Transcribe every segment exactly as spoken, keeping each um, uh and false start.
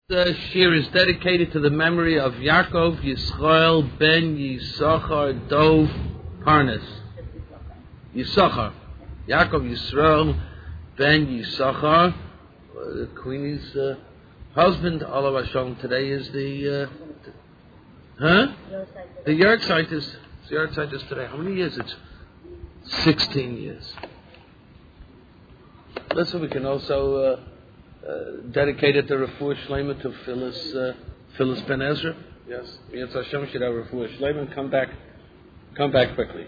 The shir is dedicated to the memory of Yaakov Yisrael ben Yisachar Dov Parnas. Yisachar. Yaakov Yisrael ben Yisachar, uh, the Queenie's uh, husband. Allah Hashem. Today is the, uh, huh? The yard site is, the yard site is today. How many years? It's sixteen years. Listen, we can also uh, uh, dedicate it to Refuah Shlema to Phyllis, uh, Phyllis Ben Ezra. Yes, Yetz Hashem should have Refuah Shlema and come back, come back quickly.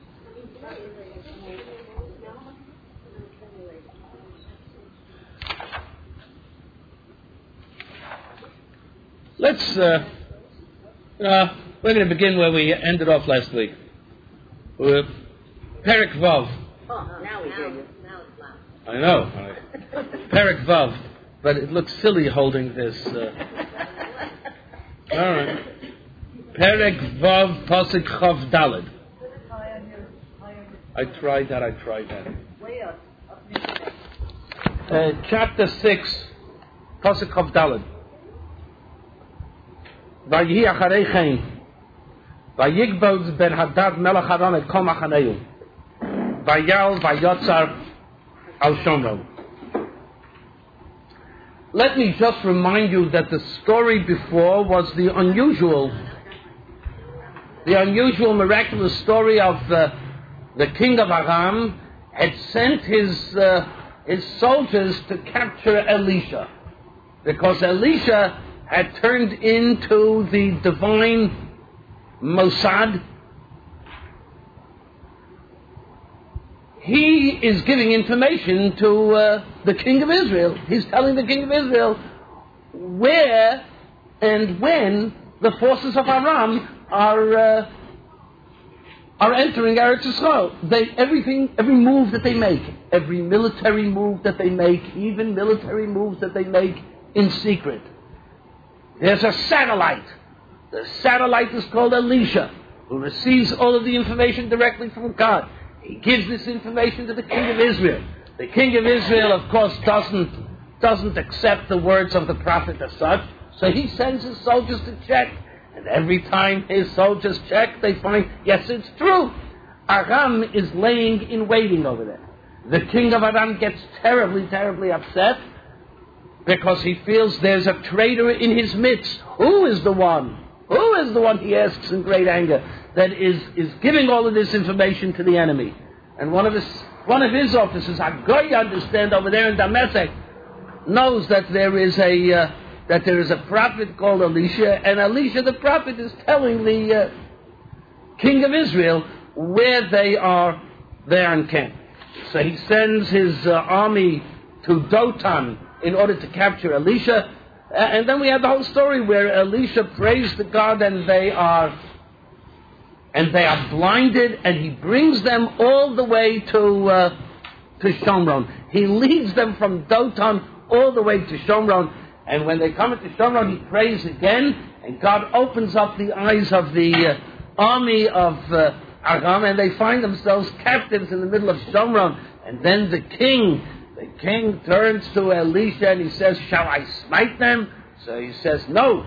Let's. Uh, uh, we're going to begin where we ended off last week. With Perek Vav. Oh, now we do. I know. Perek Vav, but it looks silly holding this. Uh... All right. Perek Vav Pasuk Chav Daled. I tried that. I tried that. Uh, chapter six, Pasuk Chav Daled. Vayihi acharei chen, vayigboz ben Hadad melech Aram et kol machaneu, vayal vayotzar al Shomron. Let me just remind you that the story before was the unusual, the unusual miraculous story of the, the king of Aram had sent his uh, his soldiers to capture Elisha, because Elisha had turned into the divine Mossad. He is giving information to uh, the king of Israel. He's telling the king of Israel where and when the forces of Aram are uh, are entering Eretz Yisrael. They everything, every move that they make, every military move that they make, even military moves that they make in secret. There's a satellite. The satellite is called Elisha, who receives all of the information directly from God. He gives this information to the king of Israel. The king of Israel, of course, doesn't doesn't accept the words of the prophet as such, so he sends his soldiers to check. And every time his soldiers check, they find, yes, it's true. Aram is laying in waiting over there. The king of Aram gets terribly, terribly upset, because he feels there's a traitor in his midst. Who is the one? Who is the one, he asks in great anger, that is, is giving all of this information to the enemy? And one of his one of his officers, Agoy, understand, over there in Damascus, knows that there is a uh, that there is a prophet called Elisha, and Elisha the prophet is telling the uh, king of Israel where they are there in camp. So he sends his uh, army to Dotan in order to capture Elisha. Uh, and then we have the whole story where Elisha prays to God, and they are and they are blinded, and he brings them all the way to uh, to Shomron. He leads them from Dotan all the way to Shomron, and when they come into Shomron, he prays again, and God opens up the eyes of the uh, army of uh, Aram, and they find themselves captives in the middle of Shomron. And then the king The king turns to Elisha and he says, shall I smite them? So he says, no.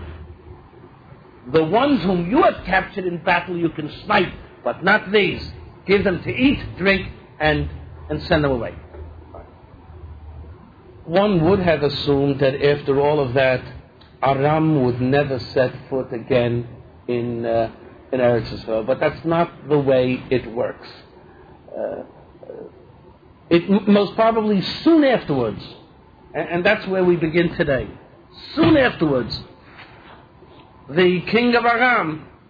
The ones whom you have captured in battle you can smite, but not these. Give them to eat, drink, and, and send them away. One would have assumed that after all of that, Aram would never set foot again in, uh, in Eretz Yisrael. But that's not the way it works. Uh, It, most probably soon afterwards, and, and that's where we begin today. Soon afterwards, the king of Aram,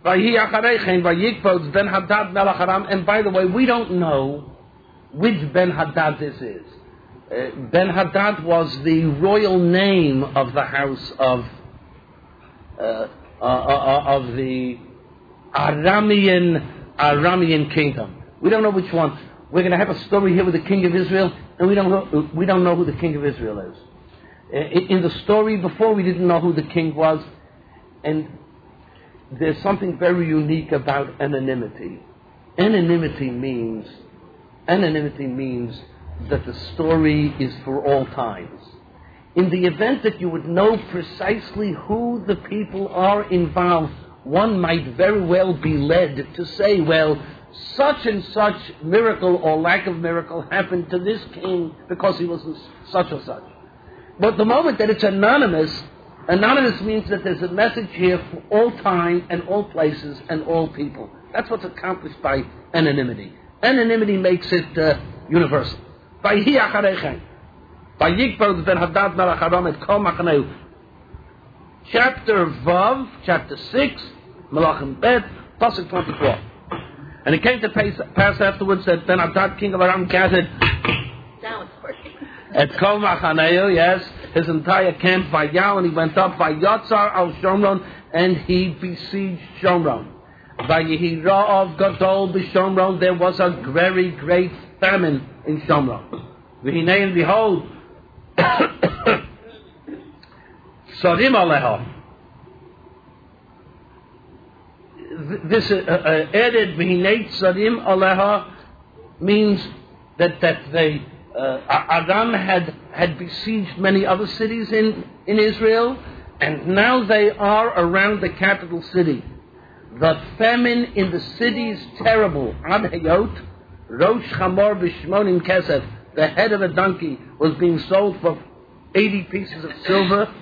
Ben Hadad Melech Aram, and by the way, we don't know which Ben Hadad this is. Uh, Ben Hadad was the royal name of the house of uh, uh, uh, of the Aramean Aramean kingdom. We don't know which one. We're going to have a story here with the king of Israel, and we don't know, we don't know who the king of Israel is. In the story before, we didn't know who the king was, and there's something very unique about anonymity. Anonymity means, anonymity means that the story is for all times. in the event that you would know precisely who the people are involved, one might very well be led to say, well, such and such miracle or lack of miracle happened to this king because he was such or such. But the moment that it's anonymous, anonymous means that there's a message here for all time and all places and all people. That's what's accomplished by anonymity. Anonymity makes it uh, universal. Vayhi achareichem. Vayikbar ben Hadad melech Aram et kol machaneu. Chapter Vav, chapter six, Melachim Bet, pasuk twenty-four. And it came to pass afterwards that Ben Hadad, king of Aram, gathered at Kol Machaneu, yes, his entire camp, Vayal, and he went up by Yotzar al Shomron, and he besieged Shomron. Vayehi Ra'av Gadol b'Shomron, there was a very great famine in Shomron. V'hinei, and behold, Sorim Aleha. This uh, uh, added V'hinei Sorim Aleha means that that they uh, Aram had had besieged many other cities in, in Israel, and now they are around the capital city. The famine in the city is terrible. Ad Hayot, Rosh Chamor b'Shmonim Kesef, the head of a donkey was being sold for eighty pieces of silver.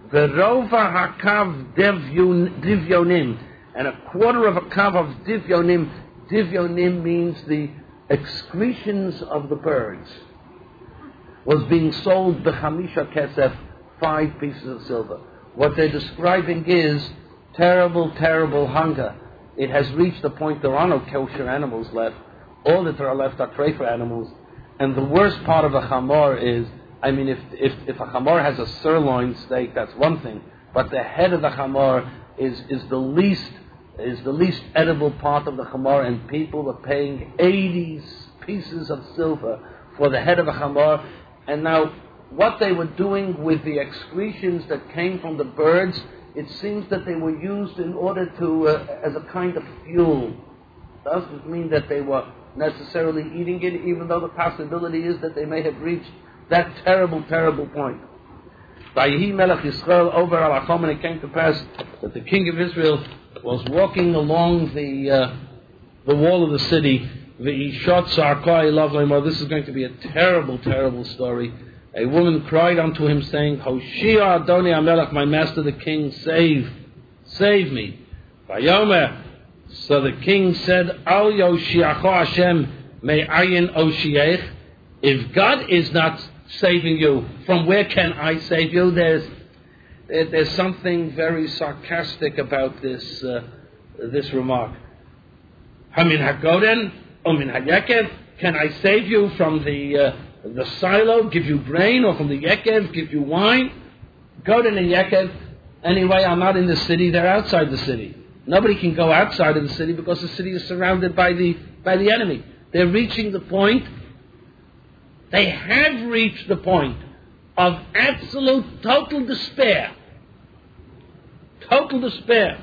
Verova hakav divyonim, and a quarter of a kav of divyonim. Divyonim means the excretions of the birds. Was being sold b'chamisha kesef, five pieces of silver. What they're describing is terrible, terrible hunger. It has reached the point there are no kosher animals left. All that are left are treif animals. And the worst part of a chamor is, I mean, if, if if a chamor has a sirloin steak, that's one thing. But the head of the chamor is is the least is the least edible part of the chamor, and people were paying eighty pieces of silver for the head of a chamor. And now, what they were doing with the excretions that came from the birds, it seems that they were used in order to, uh, as a kind of fuel. Doesn't mean that they were necessarily eating it, even though the possibility is that they may have reached that terrible, terrible point. Vayehi melech Yisrael over al Achom, and it came to pass that the king of Israel was walking along the uh, the wall of the city. V'ishot sarkoi lavleimor. This is going to be a terrible, terrible story. A woman cried unto him, saying, Hoshia Adoni Amelech, my master the king, save, save me. Vayomer. So the king said, Al Yoshiacho Hashem me'ayin oshiech. If God is not saving you, from where can I save you? There's there's something very sarcastic about this uh, this remark. Hamin hagoden, umin hayekev. Can I save you from the uh, the silo, give you grain, or from the yekev, give you wine? Goden and yekev. Anyway, I'm not in the city; they're outside the city. Nobody can go outside of the city because the city is surrounded by the by the enemy. They're reaching the point. They have reached the point of absolute, total despair. Total despair.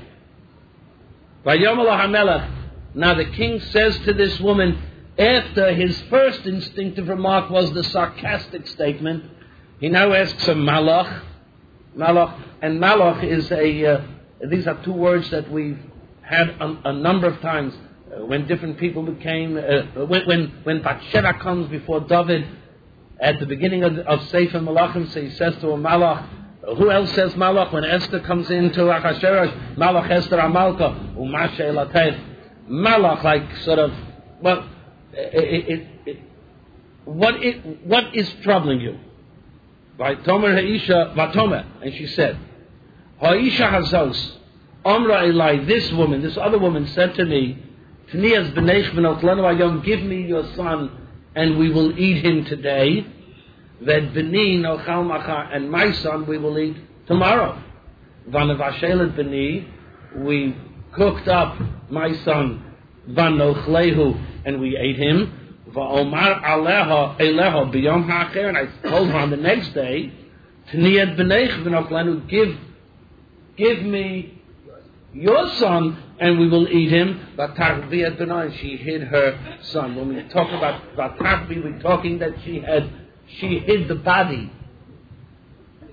Vayomel HaMelech. Now the king says to this woman, after his first instinctive remark was the sarcastic statement, he now asks a malach. Malach, and malach is a... Uh, These are two words that we've had a, a number of times uh, when different people became, uh, when when, when Bathsheba comes before David at the beginning of, of Sefer Malachim, so he says to a malach, who else says malach? When Esther comes into Achashverosh, malach Esther Amalka, umashe elatev. Malach, like sort of, well, it, it, it, what, it, what is troubling you? By Tomer Ha'isha Vatomer, and she said, Ha'isha Hazos, Omra Elai, this woman, this other woman said to me, Tnias b'neich v'not lenu hayom, give me your son, and we will eat him today. Ved b'ni nochal machar, and my son we will eat tomorrow. V'navashelet b'ni, we cooked up my son, v'nochlehu, and we ate him. V'omar aleha eleha b'yom ha'acher, and I told her on the next day, Tnias b'neich v'not lenu, give Give me your son, and we will eat him. And she hid her son. When we talk about Vatachvi, we're talking that she had she hid the body.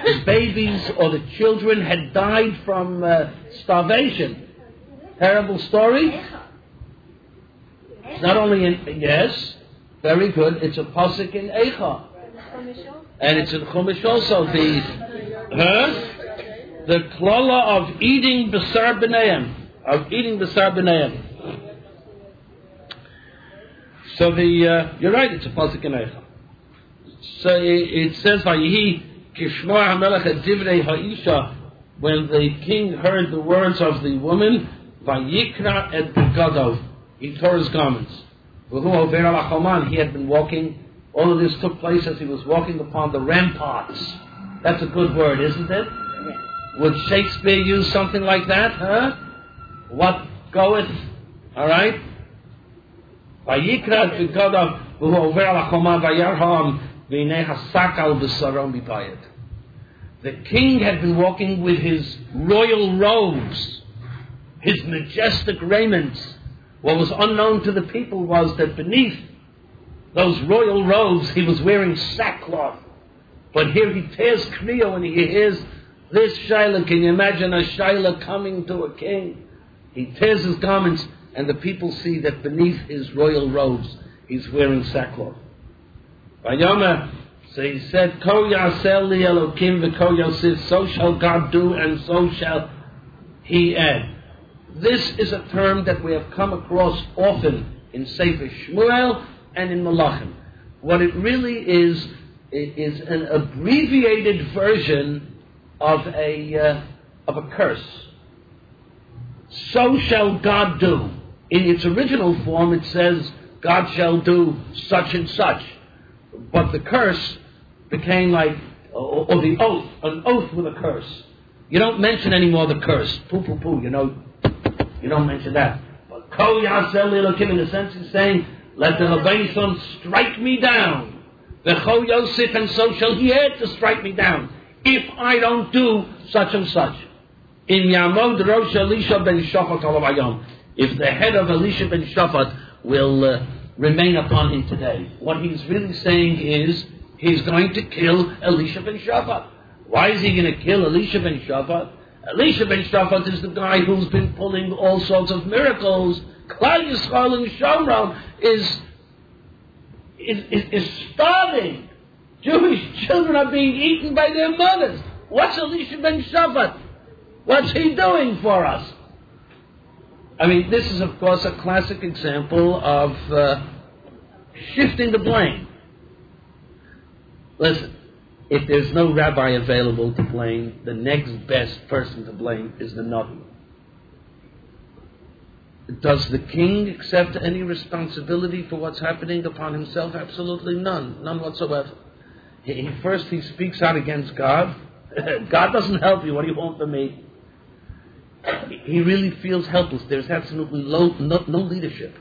the babies or the children had died from uh, starvation. Terrible story. It's not only in, yes, very good, it's a pasuk in Eicha. And it's in Chumash also, the, huh? the klala of eating B'sar B'neiim, of eating B'sar B'neiim. So the, uh, you're right, it's a pasuk in Eicha. So it, it says, Vayihi Kishma HaMelech et Divrei HaIsha, when the king heard the words of the woman, Vayikra et Begadov, he tore his garments. He had been walking, all of this took place as he was walking upon the ramparts. That's a good word, isn't it? Would Shakespeare use something like that, huh? What goeth, alright? Vayikra et Begadov, V'hu over al HaChoman Vayarham, V'nei HaSakal B'sarom B'bayit. The king had been walking with his royal robes, his majestic raiments. What was unknown to the people was that beneath those royal robes he was wearing sackcloth. But here he tears Kriya when he hears this Shaila. Can you imagine a Shaila coming to a king? He tears his garments and the people see that beneath his royal robes he's wearing sackcloth. Vayoma, so he said, Ko yasel li Elokim v'ko yosif, so shall God do and so shall he add. This is a term that we have come across often in Sefer Shmuel and in Malachim. What it really is, is an abbreviated version of a, uh, of a curse. So shall God do. In its original form it says, God shall do such and such. But the curse became like, or, or the oath, an oath with a curse. You don't mention anymore the curse. Poo, poo, poo, you know. You don't mention that. But Ko Yasel Elokim, in the sense is saying, let the Leviathan strike me down. The Cho Yosef, and so shall he add to strike me down. If I don't do such and such. In Yamod Rosh Elisha ben Shaphat Alavayom. If the head of Elisha ben Shaphat will uh, remain upon him today. What he's really saying is, he's going to kill Elisha ben Shaphat. Why is he going to kill Elisha ben Shaphat? Elisha ben Shaphat is the guy who's been pulling all sorts of miracles. Klal Yisrael in Shomron is, is, is, is starving. Jewish children are being eaten by their mothers. What's Elisha ben Shaphat? What's he doing for us? I mean, this is, of course, a classic example of uh, shifting the blame. Listen. If there's no rabbi available to blame, the next best person to blame is the Navi. Does the king accept any responsibility for what's happening upon himself? Absolutely none. None whatsoever. He, he first he speaks out against God. God doesn't help you. What do you want from me? He really feels helpless. There's absolutely low, no, no leadership.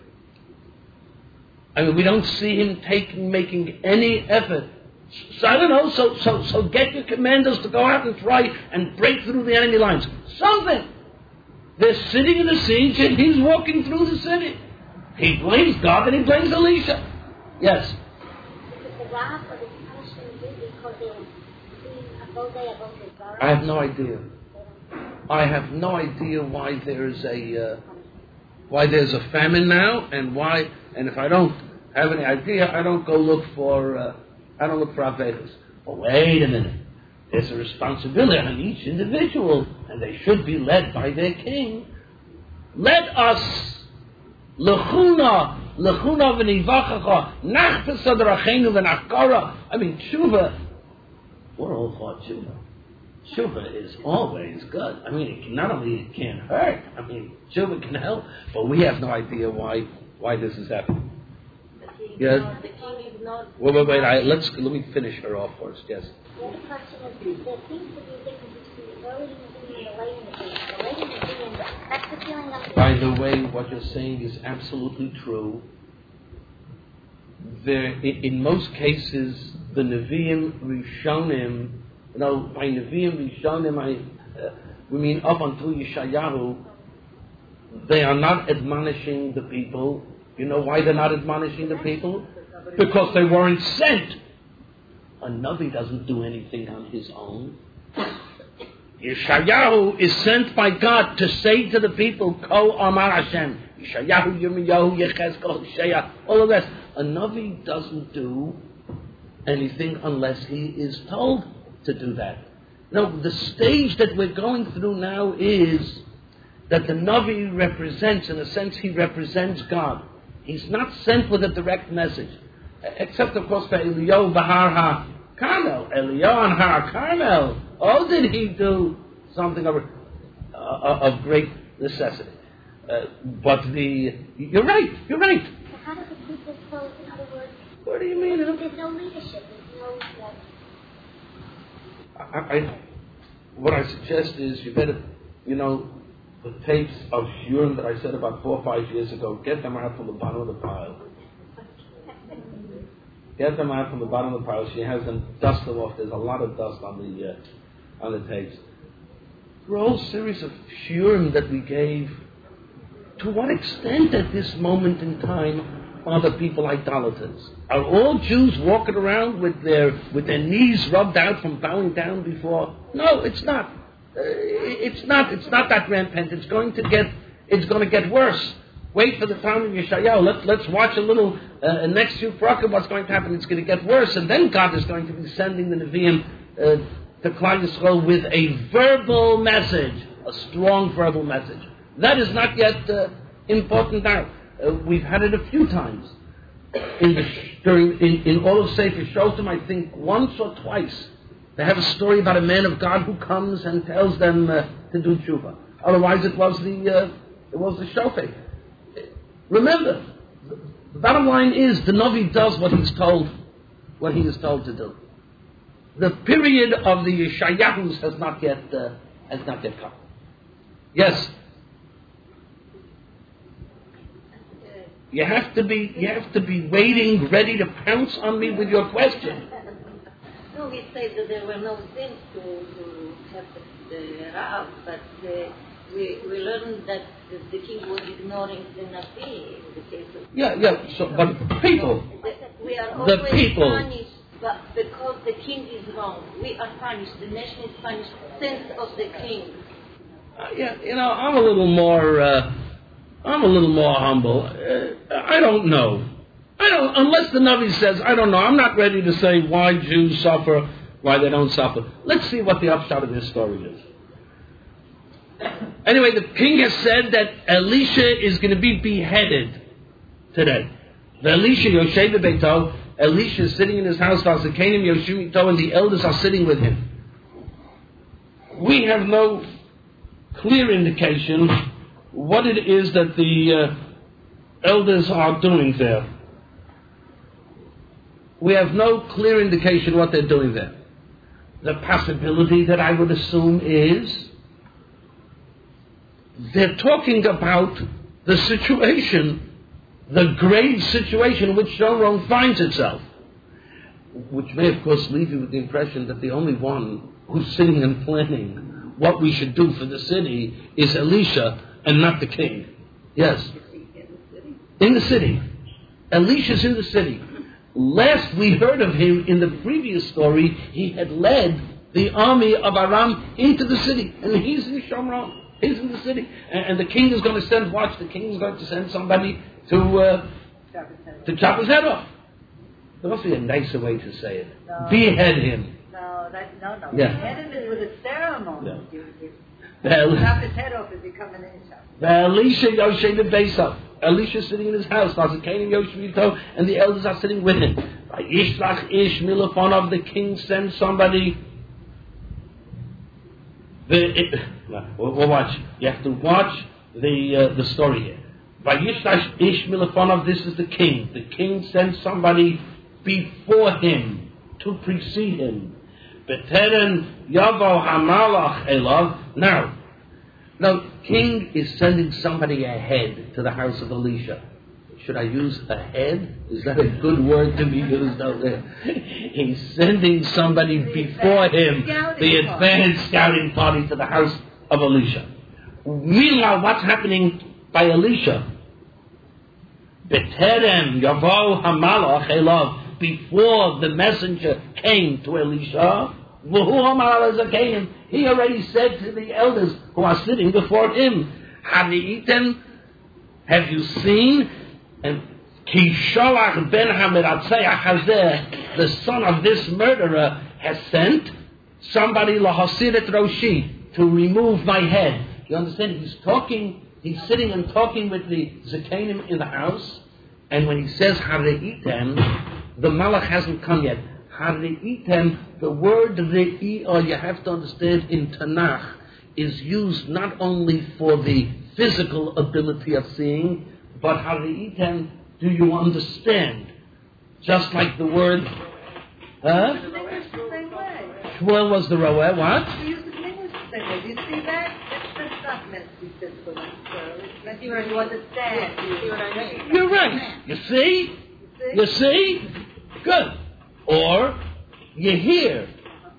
I mean, we don't see him taking, making any effort. So I don't know, so, so, so get your commanders to go out and try and break through the enemy lines. Something. They're sitting in the siege and he's walking through the city. He blames God and he blames Elisha. Yes? I have no idea. I have no idea why there's a, uh, why there's a famine now and why, and if I don't have any idea, I don't go look for, uh, I don't look for Avedas. But wait a minute. There's a responsibility on each individual, and they should be led by their king. Let us, lechuna, lechuna v'nivachacha, nachpes adrachenu v'nachkara. I mean, tshuva, we're all for tshuva. Tshuva is always good. I mean, it can, not only it can't hurt, I mean, tshuva can help, but we have no idea why why this is happening. Yes? Wait, wait, wait. I, let's, let me finish her off first. Yes? The other question is, there seems to be a difference between the early Nevi'im and the late Nevi'im. The late Nevi'im, that's the feeling of... By the way, what you're saying is absolutely true. There, in, in most cases, the Nevi'im Rishonim, you know, by Nevi'im Rishonim, I, uh, we mean up until Yeshayahu, they are not admonishing the people. You know why they're not admonishing the people? Because they weren't sent. A Navi doesn't do anything on his own. Yeshayahu is sent by God to say to the people, Ko Amar Hashem. Yeshayahu, Yirmiyahu, Yechezkel, Hosea, all of that. A Navi doesn't do anything unless he is told to do that. Now, the stage that we're going through now is that the Navi represents, in a sense, he represents God. He's not sent with a direct message. Except, of course, for Eliyahu Bahar HaKarmel. Eliyahu on Har Carmel. Oh, did he do something of, uh, of great necessity. Uh, but the... You're right, you're right. So how does the people vote, in other words? What do you mean? There's no leadership. There's no... Like, I, I, what I suggest is you better, you know, the tapes of Shurim that I said about four or five years ago, get them out from the bottom of the pile. Get them out from the bottom of the pile. She has them, dust them off. There's a lot of dust on the uh, on the tapes. The whole series of Shurim that we gave, to what extent at this moment in time are the people idolaters? Are all Jews walking around with their with their knees rubbed out from bowing down before? No, it's not. Uh, it's not. It's not that rampant. It's going to get. It's going to get worse. Wait for the time of Yeshayahu. Let's let's watch a little uh, next few parakim. What's going to happen? It's going to get worse, and then God is going to be sending the Nevi'im uh, to Klal Yisrael with a verbal message, a strong verbal message. That is not yet uh, important now. Uh, we've had it a few times in the during in, in all of Sefer Shoftim. I think once or twice they have a story about a man of God who comes and tells them uh, to do tshuva. Otherwise, it was the uh, it was the shofet. Remember, the bottom line is the Navi does what he's told, what he is told to do. The period of the Yeshayahus has not yet uh, has not yet come. Yes. You have to be you have to be waiting, ready to pounce on me with your question. No, we say that there were no sins to, to have the, the Rav, but uh, we we learned that the, the king was ignoring the Navi in the case of... Yeah, yeah, so, but people... The, we are the always people, punished but because the king is wrong. We are punished. The nation is punished. Sins of the king. Uh, yeah, you know, I'm a little more... Uh, I'm a little more humble. Uh, I don't know. I don't, unless the Navi says, I don't know. I'm not ready to say why Jews suffer, why they don't suffer. Let's see what the upshot of this story is. Anyway, the king has said that Elisha is going to be beheaded today. The Elisha Yoshev Beito, Elisha is sitting in his house, Vazakanim Yoshim Ito, and the elders are sitting with him. We have no clear indication what it is that the uh, elders are doing there. We have no clear indication what they're doing there. The possibility that I would assume is they're talking about the situation, the grave situation in which Shomron finds itself, which may of course leave you with the impression that the only one who's sitting and planning what we should do for the city is Elisha and not the king. Yes. In the city. Elisha's in the city. Last we heard of him in the previous story, he had led the army of Aram into the city. And he's in Shomron. He's in the city. And, and the king is going to send, watch, the king is going to send somebody to uh, to chop his head off. There must be a nicer way to say it. No. Behead him. No, that, no, no. Yeah. Behead him is with a ceremony. Yeah. You, you, Well, chop his head off as he comes in inside. Elisha Yoshev Beisa. Elisha is sitting in his house. Vazakanim Yoshim Ito, and the elders are sitting with him. Yishlach Ish Milafonov, the king sends somebody. The, it, we'll, we'll watch. You have to watch the uh, the story here. Vayishlach Ish Milafonov, this is the king. The king sends somebody before him to precede him. Beteren Yavo Hamalach Elav. Now, now, king is sending somebody ahead to the house of Elisha. Should I use ahead? Is that a good word to be used out there? He's sending somebody before him, the advanced scouting party, to the house of Elisha. Meanwhile, what's happening by Elisha? Beterem Yavo Hamalach Elav. Before the messenger came to Elisha, He already said to the elders who are sitting before him, have you seen? And Kisholach ben Hamiratzeach Hazeh, the son of this murderer, has sent somebody lahasiret roshi, to remove my head. You understand? He's talking, he's sitting and talking with the Zekanim in the house, and when he says Hareitem, the Malach hasn't come yet. Hareitem, the word Re'iyah, you have to understand, in Tanakh, is used not only for the physical ability of seeing, but Hareitem, do you understand? Just like the word, huh? The English the same way. Well, was the roeh, what? We use the English the same way. Do you see that? It's, it's not meant to be physical, so it's meant to be you understand. You see what I mean? You're right. You see? You see? Good. Or, you hear.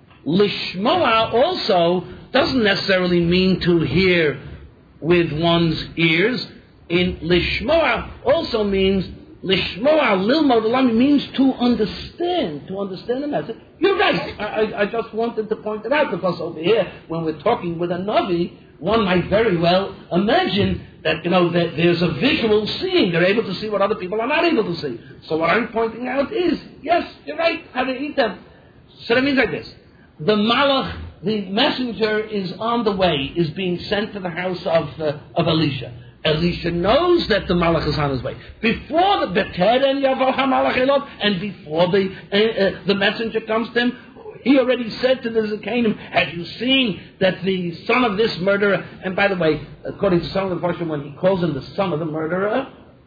Lishmoa also doesn't necessarily mean to hear with one's ears. In Lishmoa also means, Lishmoa, Lilmod, Alami means to understand, to understand the message. You're right. I, I, I just wanted to point it out, because over here, when we're talking with a Navi, one might very well imagine that, you know, that there's a visual seeing. They're able to see what other people are not able to see. So what I'm pointing out is, yes, you're right, how to eat them. So that means like this. The Malach, the messenger, is on the way, is being sent to the house of, uh, of Elisha. Elisha knows that the Malach is on his way. Before the Beter and Yavo HaMalach Elov, and before the uh, uh, the messenger comes to him, he already said to the Zekanim, have you seen that the son of this murderer, and by the way, according to some of the version, when he calls him the son of the murderer,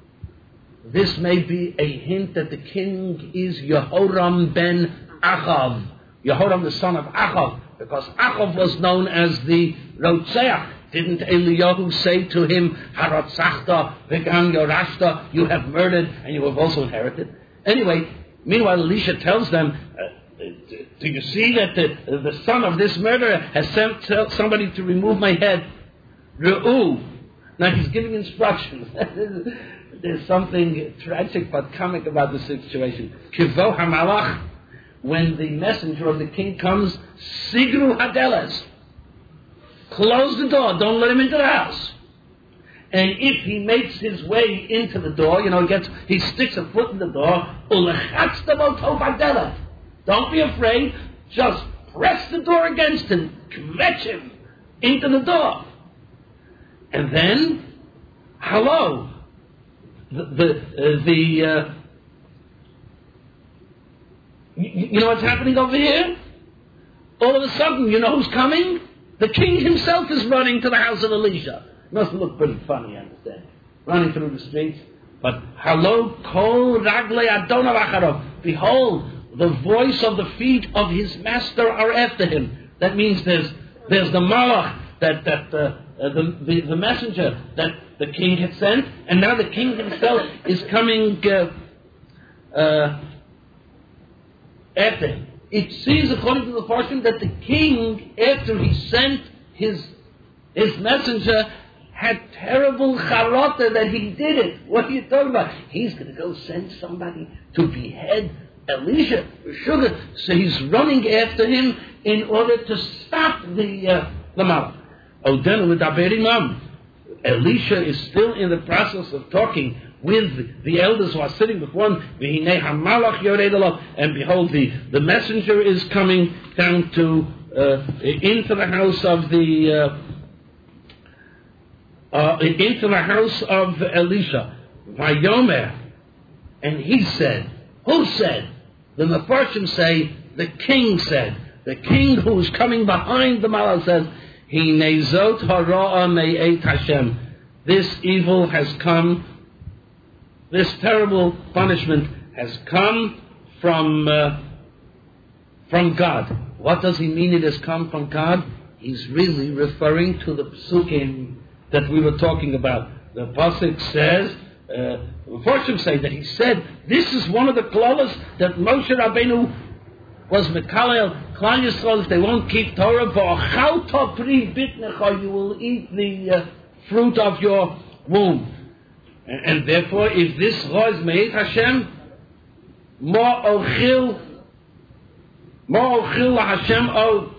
this may be a hint that the king is Yehoram ben Achav. Yehoram, the son of Achav, because Achav was known as the Rotzeach. Didn't Eliyahu say to him, Haratzachta, Vegan Yorashta, you have murdered and you have also inherited? Anyway, meanwhile, Elisha tells them, uh, do you see that the, the son of this murderer has sent somebody to remove my head? Re'u. Now he's giving instructions. There's something tragic but comic about the situation. Kivo HaMalach, when the messenger of the king comes, Sigru Hadeles. Close the door. Don't let him into the house. And if he makes his way into the door, you know, he gets, he sticks a foot in the door. Don't be afraid. Just press the door against him. Kvetch him into the door. And then, hello. The the uh, the. Uh, you, you know what's happening over here? All of a sudden, you know who's coming? The king himself is running to the house of Elisha. Must look pretty funny, I understand. Running through the streets. But, Halo kol ragle adonav acharov. Behold, the voice of the feet of his master are after him. That means there's there's the malach, that, that uh, uh, the, the, the messenger that the king had sent. And now the king himself is coming uh, uh, after him. It seems, according to the portion, that the king, after he sent his his messenger, had terrible charata that he did it. What are you talking about? He's going to go send somebody to behead Elisha. Sugar. So he's running after him in order to stop the uh, the malach. Odenu with Aberimam. Elisha is still in the process of talking with the elders who are sitting before him, and behold, the, the messenger is coming down to uh, into the house of the uh, uh, into the house of Elisha. Vayomer, and he said, who said? The Mefarshim say the king said. The king who is coming behind the Malach says, He nezot hara'a me'et Hashem. This evil has come. This terrible punishment has come from uh, from God. What does he mean it has come from God? He's really referring to the psukim that we were talking about. The pasuk says, uh, Mefarshim say that he said, this is one of the klolos that Moshe Rabbeinu was mekalel Klal Yisrael if they won't keep Torah. V'achal pri bitnecha, you will eat the uh, fruit of your womb. And, and therefore, if this was made Hashem, more ochil Mo'ochil Hashem O.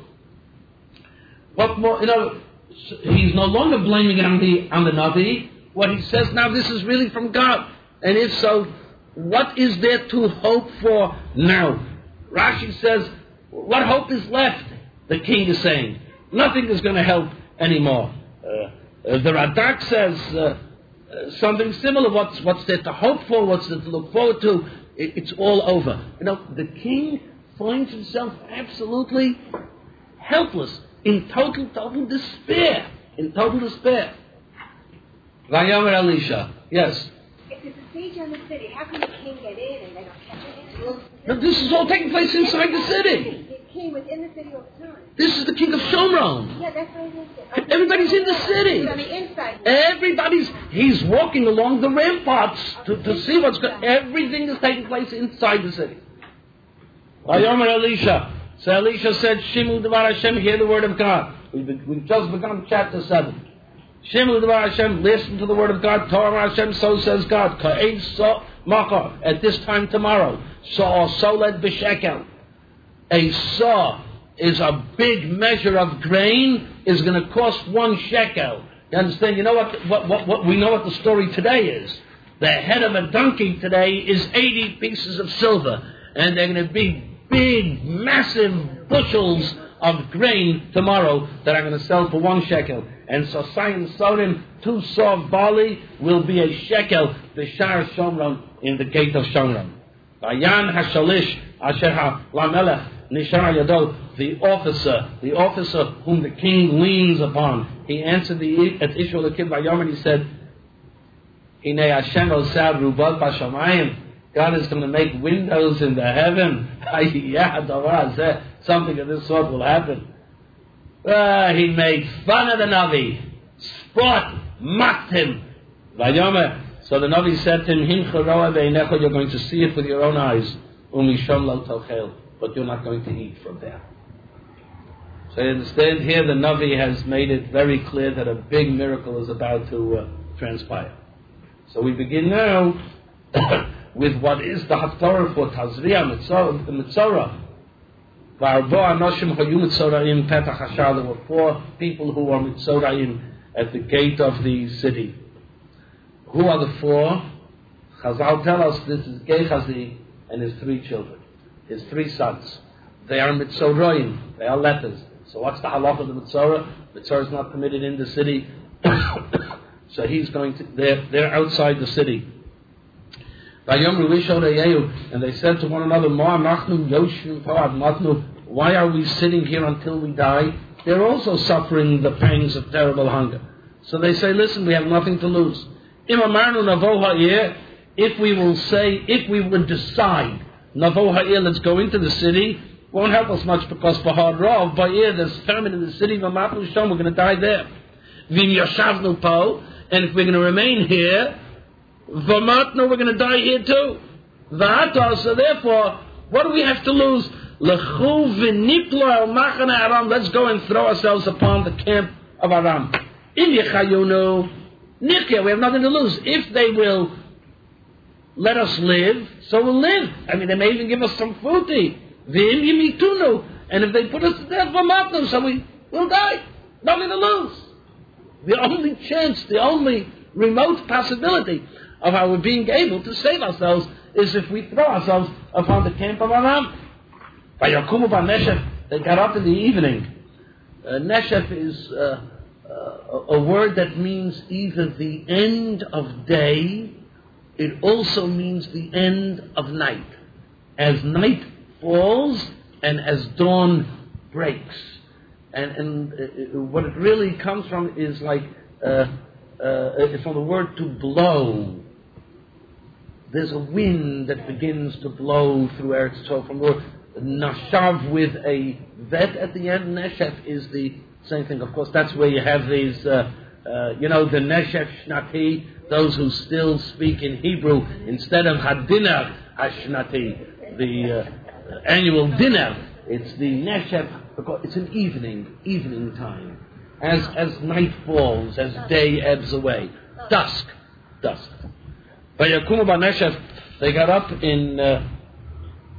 What more? You know, he's no longer blaming it on the on the Navi. What he says now, this is really from God. And if so, what is there to hope for now? Rashi says, what hope is left? The king is saying, nothing is going to help anymore. Uh, the Radak says uh, uh, something similar. What's what's there to hope for? What's there to look forward to? It, it's all over. You know, the king finds himself absolutely helpless, in total, total despair, in total despair. Vayomer Elisha, yes. If there's a siege on the city, how can the king get in and they don't catch it? Now, this is all taking place inside the city. The king was in the city all the time. This is the king of Shomron. Yeah, that's what it is. Everybody's in the city. He's on the inside. Everybody's, he's walking along the ramparts to, to see what's going on. Everything is taking place inside the city. Vayomer Elisha. So Elisha said, Shimu Devar Hashem, hear the word of God. We've, we've just begun chapter seven. Shimu Devar Hashem, listen to the word of God. Torah Hashem, so says God. Ka'ed so maka, at this time tomorrow. So soled b'shekel. A saw is a big measure of grain, is going to cost one shekel. You understand? You know what, what, what, what we know what the story today is. The head of a donkey today is eighty pieces of silver. And they're going to be big, massive bushels of grain tomorrow that are going to sell for one shekel. And so Sayin Sodim, two saw of barley will be a shekel, the Shar Shomron, in the gate of Shomron. Vayan Hashalish Asher HaLamelech Nishar Yado, the officer, the officer whom the king leans upon. He answered the at Ishmael the kid Vayomer, he said, Hinei Hashem Osad Rubot Bashamayim. God is going to make windows in the heaven. Something of this sort will happen. Uh, he made fun of the Navi. Spot, mocked him. Vayomer. So the Navi said to him, you're going to see it with your own eyes. But you're not going to eat from there. So you understand here the Navi has made it very clear that a big miracle is about to uh, transpire. So we begin now with what is the Haftorah for Tazria Mitzorah. There were four people who were Mitzorahim at the gate of the city. Who are the four? Chazal tell us this is Gehazi and his three children, his three sons. They are Mitzorahim, they are lepers. So what's the halach of the Mitzorah? Mitzorah is not permitted in the city. So he's going to, they're, they're outside the city. And they said to one another, why are we sitting here until we die? They're also suffering the pangs of terrible hunger. So they say, listen, we have nothing to lose. If we will say, if we would decide, let's go into the city, won't help us much because for hard rov, there's famine in the city, we're going to die there. And if we're going to remain here, Vamatno, we're going to die here too. V'ata, so therefore, what do we have to lose? Lechu v'niplo el machane Aram. Let's go and throw ourselves upon the camp of Aram. In Yechayunu, Nikia, we have nothing to lose. If they will let us live, so we'll live. I mean, they may even give us some food to eat. V'im yimitunu. And if they put us to death, Vamatno, so we will die. Nothing to lose. The only chance, the only remote possibility of our being able to save ourselves is if we throw ourselves upon the camp of Aram. By Yakumu Bar Neshef, they got up in the evening. Uh, Neshef is uh, uh, a word that means either the end of day, it also means the end of night. As night falls and as dawn breaks. And, and uh, what it really comes from is like, uh, uh, it's from the word to blow. There's a wind that begins to blow through Eretz Yisrael. From the word nashav with a vet at the end, neshef is the same thing. Of course, that's where you have these, uh, uh, you know, the neshef shnati, those who still speak in Hebrew instead of hadinah hashnati, the uh, annual dinner. It's the neshef, because it's an evening, evening time. As as night falls, as day ebbs away. Dusk. Dusk. By Yakumu Bar Neshef, they got up in uh,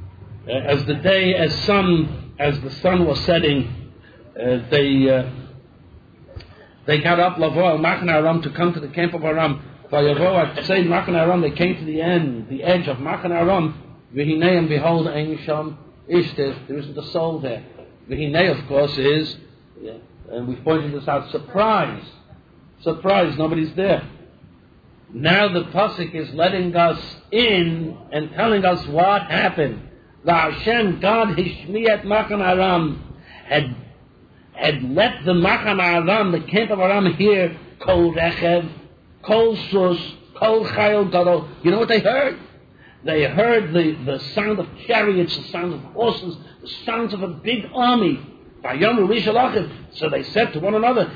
Uh, as the day, as sun, as the sun was setting, uh, they uh, they got up Lavo Machane Aram to come to the camp of Aram. Vayavo at say Machane Aram, they came to the end, the edge of Machane Aram. V'hinei, and behold, Ein Sham Ishtes, there isn't a soul there. V'hinei, of course, is, yeah, and we've pointed this out, surprise, surprise, nobody's there. Now the pasuk is letting us in and telling us what happened. The Hashem, God, Hishmiyat Machane Aram, had had let the Machane Aram, the camp of Aram, hear Kol Rechev, Kol Sus, Kol Chayil Gadol. You know what they heard? They heard the, the sound of chariots, the sound of horses, the sounds of a big army. So they said to one another,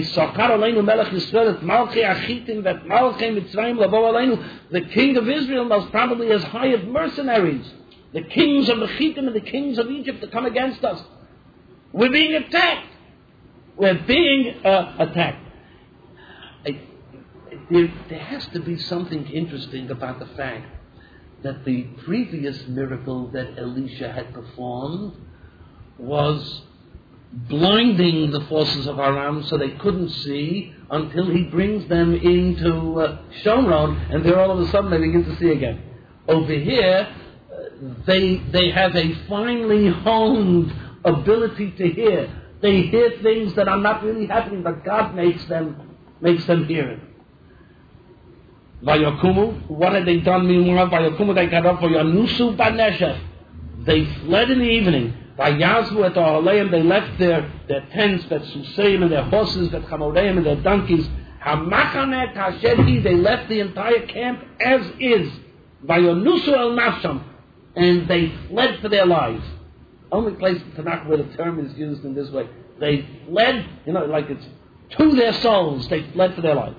the king of Israel most probably has hired mercenaries, the kings of the Chitim and the kings of Egypt, to come against us. We're being attacked. We're being uh, attacked. I, there, there has to be something interesting about the fact that the previous miracle that Elisha had performed was blinding the forces of Aram so they couldn't see until he brings them into uh, Shomron, and there all of a sudden they begin to see again. Over here, uh, they they have a finely honed ability to hear. They hear things that are not really happening, but God makes them makes them hear it. Vayakumu, what had they done meanwhile? Vayakumu, they got up for Yanusu Banesha. They fled in the evening. Vayazvu et Ahaleim, they left their, their tents, their Suseim and their horses, their Chamoreim and their donkeys. Hamachanet Hashedi, they left the entire camp as is. Vayanusu el Nafsham, and they fled for their lives. Only place in Tanakh where the term is used in this way. They fled, you know, like it's to their souls, they fled for their lives.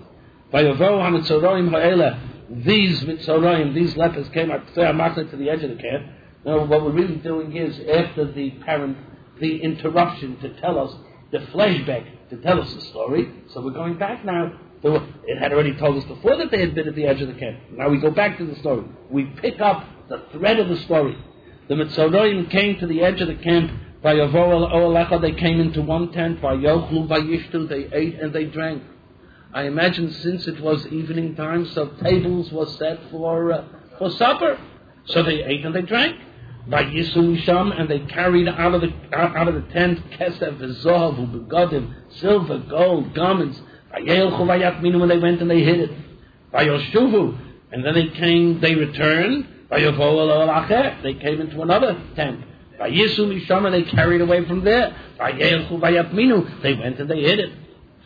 These Mitzorayim, these lepers came up to the edge of the camp. Now, what we're really doing is, after the parent, the interruption to tell us, the flashback to tell us the story, so we're going back now. To, it had already told us before that they had been at the edge of the camp. Now we go back to the story. We pick up the thread of the story. The Mitzorayim came to the edge of the camp. By Yavo, they came into one tent. By Yochlu, by Yishtu, they ate and they drank. I imagine since it was evening time, so tables were set for uh, for supper. So they ate and they drank. By Yisu Misham, and they carried out of the out of the tent kesef, v'zohav, u'begodim, silver, gold, garments. By Yeilchu vayatminu, when they went and they hid it. By Yoshuvu, and then they came, they returned. By Yovo al they came into another tent. By Yisu Misham, and they carried away from there. By Yeilchu vayatminu, they went and they hid it.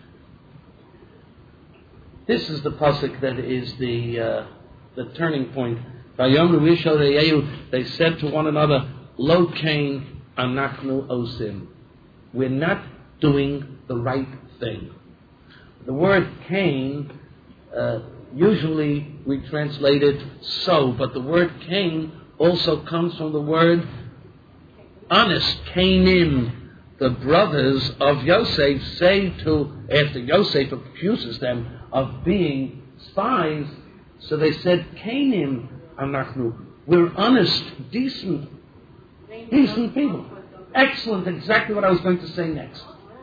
This is the pasuk that is the uh, the turning point. They said to one another, Lo kain anachnu osim. We're not doing the right thing. The word kain, uh, usually we translate it so, but the word kain also comes from the word honest, kainim. The brothers of Yosef say to, after Yosef accuses them of being spies, so they said, kainim anachnu. We're honest, decent, decent people. Excellent, exactly what I was going to say next.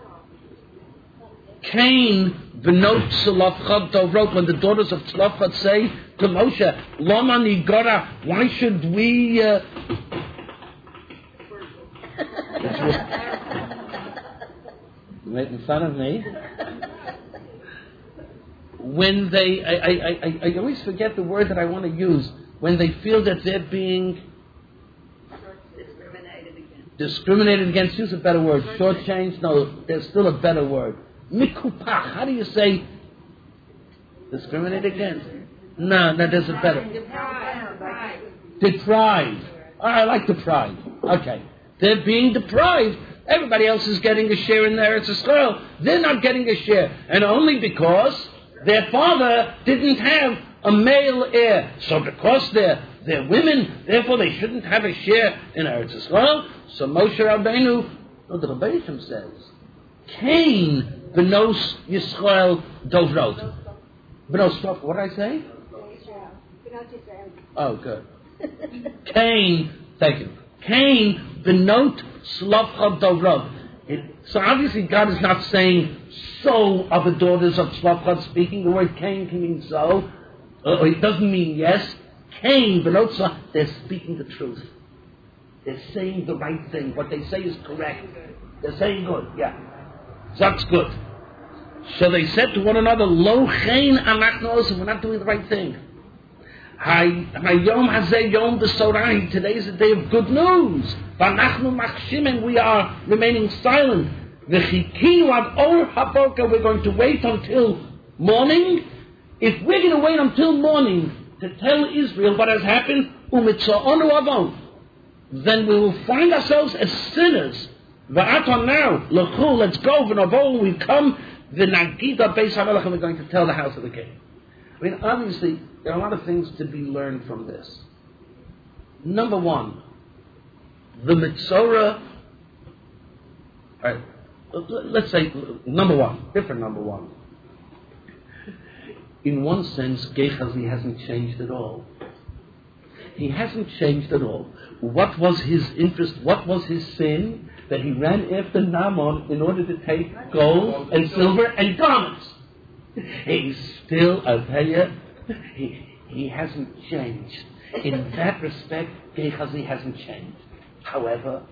Cain, Benot Tzlofchad Dovrot, when the daughters of Tzlofchad say to Moshe, Lama Nigora, why should we... Uh... You're making fun of me. When they, I, I, I, I always forget the word that I want to use, when they feel that they're being discriminated against. Discriminated against, use a better word. Shortchanged? No, there's still a better word. Mikupach. How do you say discriminated against? No, no, there's a better. Deprived. Deprived. Oh, I like deprived. Okay. They're being deprived. Everybody else is getting a share in their Eretz Yisrael. They're not getting a share. And only because their father didn't have a male heir. So because they're, they're women, therefore they shouldn't have a share in Eretz Yisrael. So Moshe Rabbeinu, what the Rebbeinu says, Cain benos Yisrael dovrot. Benos, stop, what did I say? Oh, good. Cain, thank you. Cain benot Slavcha Dovrav. So obviously God is not saying, so are the daughters of Slavcha speaking. The word Cain can mean so, or it doesn't mean yes. Cain benot Slavcha, they're speaking the truth. They're saying the right thing. What they say is correct. They're saying good, yeah. That's good. So they said to one another, Lo Cain anachnu osim, we're not doing the right thing. Hayom hazeh yom b'sorai, today is a day of good news. V'anachnu machshimen, we are remaining silent. V'chikiu ad or haboka, we're going to wait until morning. If we're going to wait until morning to tell Israel what has happened, umitza'onu avon, then we will find ourselves as sinners. V'aton now, l'chu, let's go, v'navol, we come, v'nagida beis hamelech, and we're going to tell the house of the king. I mean, obviously, there are a lot of things to be learned from this. Number one, the Mitzorah, all right, let's say, number one, different number one. In one sense, Gehazi hasn't changed at all. He hasn't changed at all. What was his interest? What was his sin? That he ran after Naaman in order to take gold and silver and garments. He's still, I'll tell you, he, he hasn't changed. In that respect, Gehazi hasn't changed. However,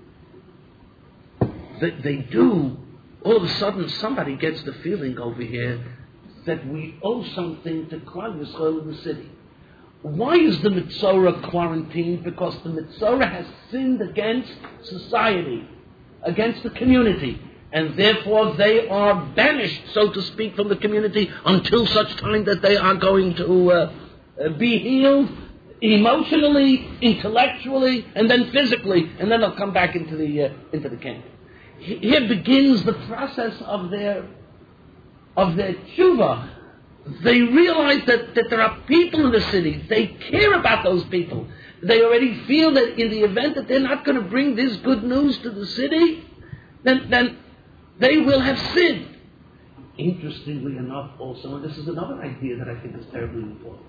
they, they do, all of a sudden somebody gets the feeling over here that we owe something to Klal Yisrael in the city. Why is the Mitzorah quarantined? Because the Mitzorah has sinned against society, against the community. And therefore they are banished, so to speak, from the community until such time that they are going to uh, uh, be healed emotionally, intellectually, and then physically, and then they'll come back into the uh, into the camp. Here begins the process of their of their tshuva. They realize that, that there are people in the city. They care about those people. They already feel that in the event that they're not going to bring this good news to the city, then then they will have sinned. Interestingly enough, also, and this is another idea that I think is terribly important.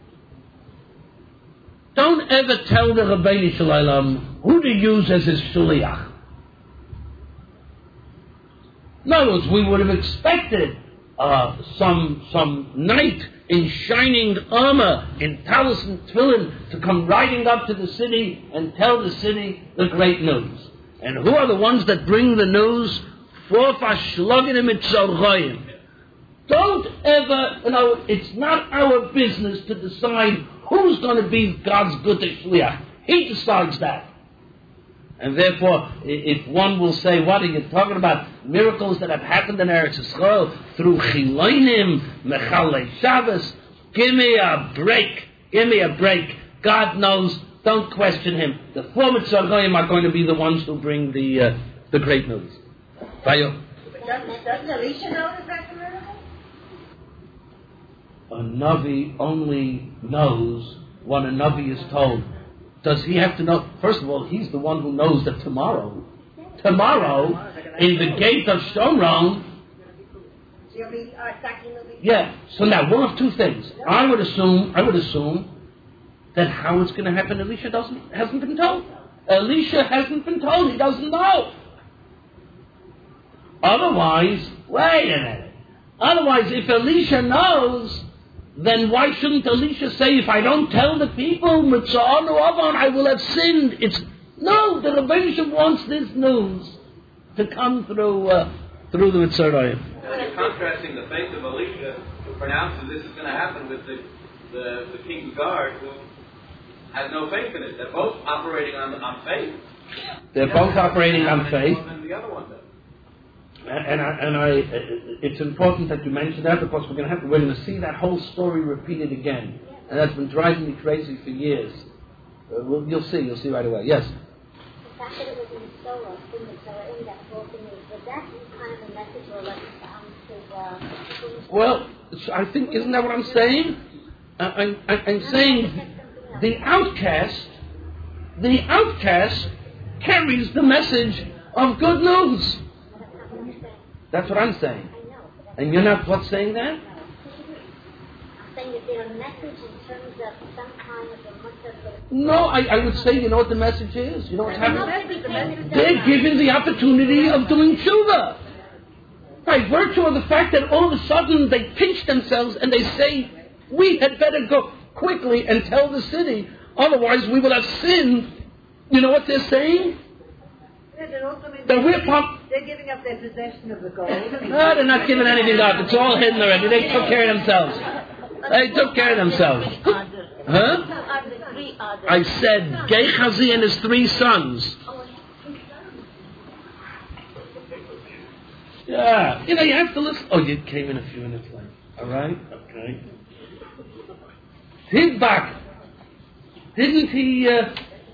Don't ever tell the Rabbeinu Shalom who to use as his shliach. In other words, we would have expected uh, some some knight in shining armor, in talus and tefillin, to come riding up to the city and tell the city the great news. And who are the ones that bring the news? Don't ever, you know, it's not our business to decide who's going to be God's good shliach. He decides that. And therefore, if one will say, what are you talking about? Miracles that have happened in Eretz Yisrael through Chilonim, Mechalei Shabbos. Give me a break. Give me a break. God knows. Don't question him. The four Mitzorahim are going to be the ones who bring the uh, the great news. Doesn't Elisha know that that's a miracle? A Navi only knows what a Navi is told. Does he have to know? First of all, he's the one who knows that tomorrow, tomorrow, in the gate of Shomron, yeah. So now, one of two things. I would assume, I would assume that how it's going to happen, Elisha doesn't hasn't been told. Elisha hasn't been told. He doesn't know. Otherwise, wait a minute. Otherwise, if Elisha knows, then why shouldn't Elisha say, if I don't tell the people, Mitza'anu Avon, I will have sinned? It's no, the Rebbeinu wants this news to come through uh, through the Mitzorahim. You're contrasting the faith of Elisha, who pronounces this is going to happen, with the, the, the king's guard, who has no faith in it. They're both operating on, on faith. They're both operating on faith. And the other one does. And I, and I, it's important that you mention that, because we're going to have to, we're going to see that whole story repeated again, and that's been driving me crazy for years. Uh, well, you'll see, you'll see right away. Yes. The fact that it was in Torah, in the Torah, in that whole thing, was that kind of a message or like um, to uh, Well, I think isn't that what I'm saying? Uh, I'm, I'm saying the outcast, the outcast carries the message of good news. That's what I'm saying. And you're not what saying that? saying is there a message in terms of some kind of a Muslim? No, I, I would say, you know what the message is? You know what's happening? The message They're given the opportunity of doing tshuva. By virtue of the fact that all of a sudden they pinch themselves and they say, we had better go quickly and tell the city, otherwise we will have sinned. You know what they're saying? Yeah, they're also That we're pump- they're giving up their possession of the gold. No, they're not giving anything up. It's all hidden already. They took care of themselves. They took care of themselves. Huh? I said, Gehazi and his three sons. Yeah. You know, you have to listen. Oh, you came in a few minutes late. All right? Okay. Tidbak. Didn't he... Uh,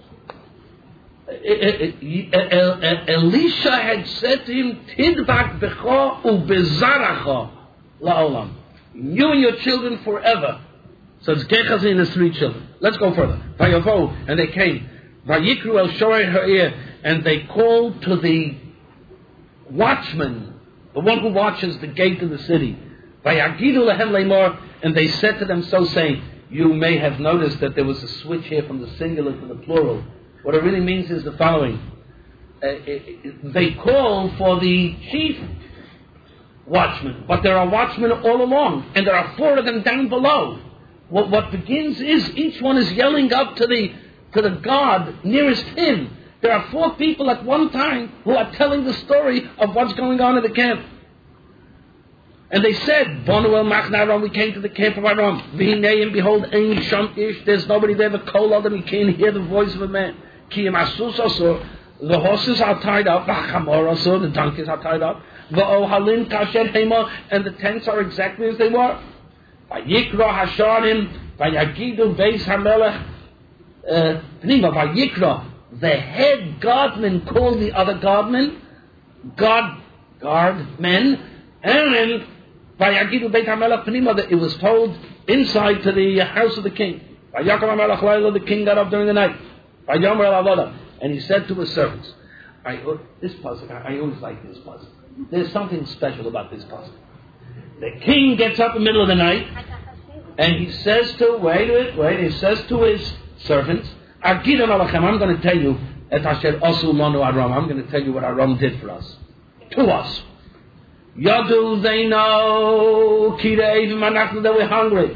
Elisha had said to him, Tidbak becho ubezaracha la'olam. You and your children forever. So it's Gehazi and his three children. Let's go further. Vayavo, and they came. Vayikru el shorei ha'ir, and they called to the watchman, the one who watches the gate of the city. Vayagidu lehem leimor, and they said to them so saying, you may have noticed that there was a switch here from the singular to the plural. What it really means is the following. Uh, it, it, they call for the chief watchman, but there are watchmen all along, and there are four of them down below. What, what begins is each one is yelling up to the to the God nearest him. There are four people at one time who are telling the story of what's going on in the camp. And they said, Bonu el machna Aram, we came to the camp of Aram. V'hinei, and behold, ein sham ish, there's nobody there, the kol adam, you can't hear the voice of a man. Ki im asus asur, the horses are tied up, v'chamor asur, the donkeys are tied up, v'o halin kasher hema, and the tents are exactly as they were. V'yikra hasharim, v'yagidu beis hamelech, pnima, v'yikra, the head guardman called the other guardmen, guard, guard men, and then Vayagidu Beit HaMelech Pnima, it was told inside to the house of the king. Vayakam HaMelech Laila, the king got up during the night. Vayomer El Avodah, and he said to his servants, I, this puzzle, I always like this puzzle. There's something special about this puzzle. The king gets up in the middle of the night, and he says to, wait, wait, wait, he says to his servants, Agidon Alachem, I'm going to tell you, Et Asher Osu Lanu Aram, I'm going to tell you what Aram did for us. To us. Yadu, they know, Kirei, Manachna, they were hungry.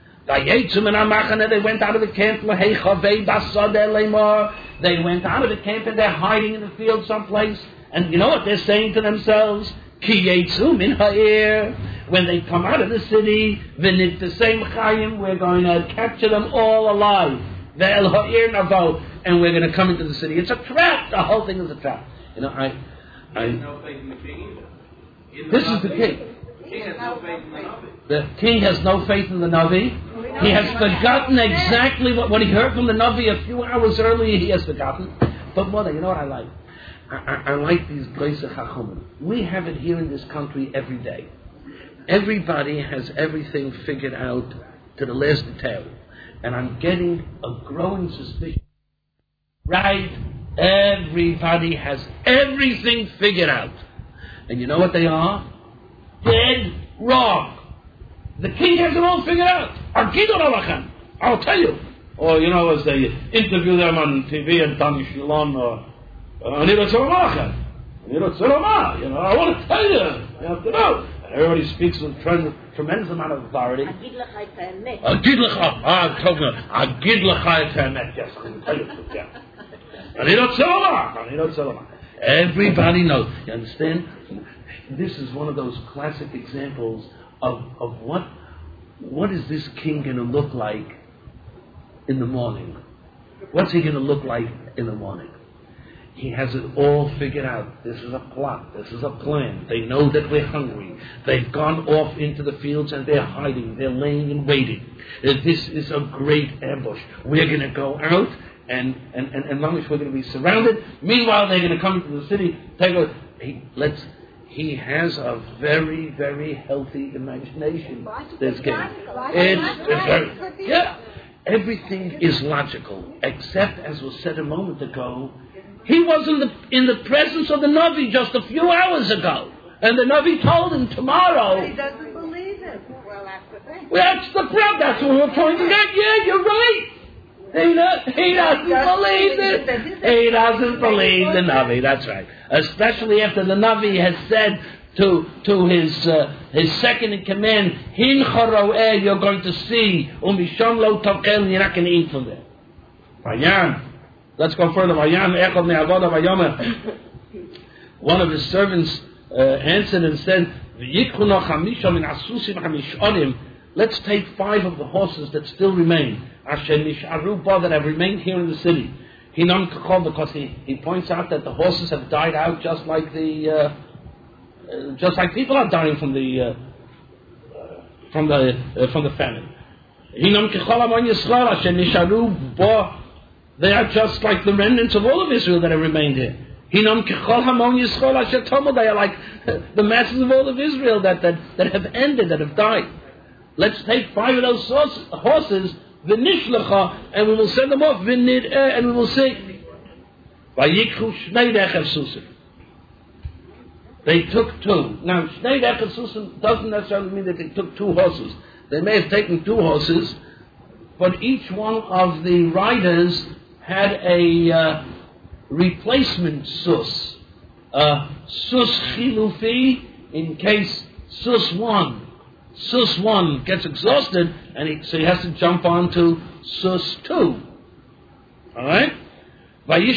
They went out of the camp, they went out of the camp and they're hiding in the field someplace. And you know what they're saying to themselves? When they come out of the city, we're going to capture them all alive. And we're going to come into the city. It's a trap. The whole thing is a trap. You know, I... I no faith in the king either. This is the king. The king has no faith in the Navi. The king has no faith in the Navi. He has forgotten exactly what, what he heard from the Navi a few hours earlier. He has forgotten. But mother, you know what I like? I, I, I like these Gleisa Chachomim. We have it here in this country every day. Everybody has everything figured out to the last detail. And I'm getting a growing suspicion. Right? Everybody has everything figured out. And you know what they are? Dead wrong. The king has it all figured out. I'll tell you. Or, you know, as they interview them on T V and Tani Shilon or Anirot Solomah. Anirot Solomah. You know, I want to tell you. You have to know. And everybody speaks with a tremendous amount of authority. Agid lecha. Ah, I'm talking about Agid lecha et haemet. Yes, I can tell you. Yeah. Anirot Solomah. Anirot Solomah. Everybody knows. You understand? This is one of those classic examples of, of what what is this king going to look like in the morning? What's he going to look like in the morning? He has it all figured out. This is a plot. This is a plan. They know that we're hungry. They've gone off into the fields and they're hiding. They're laying and waiting. This is a great ambush. We're going to go out and and and, and Mamish, we're going to be surrounded. Meanwhile, they're going to come into the city. Take a, he, let's. He has a very, very healthy imagination. This king. It's, it's very, yeah. Everything is logical, except, as was said a moment ago, he was in the in the presence of the Navi just a few hours ago, and the Navi told him tomorrow. He doesn't believe it. Well, after Well, that's the problem. That's what we're pointing out. Yeah, you're right. He, does, he doesn't believe it. He doesn't believe the Navi. That's right. Especially after the Navi has said to to his uh, his second in command, Hin Choroeh, you're going to see, Umisham lo tokel, you're not going to eat from there. Vayan. Let's go further. Vayan echad me'avoda vayomer. One of his servants uh, answered and said, V'yikhu no chamisha min asusim chamishonim. Let's take five of the horses that still remain, Asher nish'aru ba, that have remained here in the city. Hinam kachol, because he, he points out that the horses have died out just like the uh, uh, just like people are dying from the uh, uh, from the uh, from the famine. Hinam kachol amon Yisrael Asher nish'aru ba, they are just like the remnants of all of Israel that have remained here. Hinam kachol hamon Yisrael Asher tomo, they are like the masses of all of Israel that that, that have ended, that have died. Let's take five of those horses, v'nishlecha, and we will send them off, v'nid'eh, and we will say, v'yikhu shnei decher susim. They took two. Now, shnei decher susim doesn't necessarily mean that they took two horses. They may have taken two horses, but each one of the riders had a uh, replacement sus. Uh, sus chilufi, in case sus one. Sus one gets exhausted, and he, so he has to jump on to Sus two. All right. He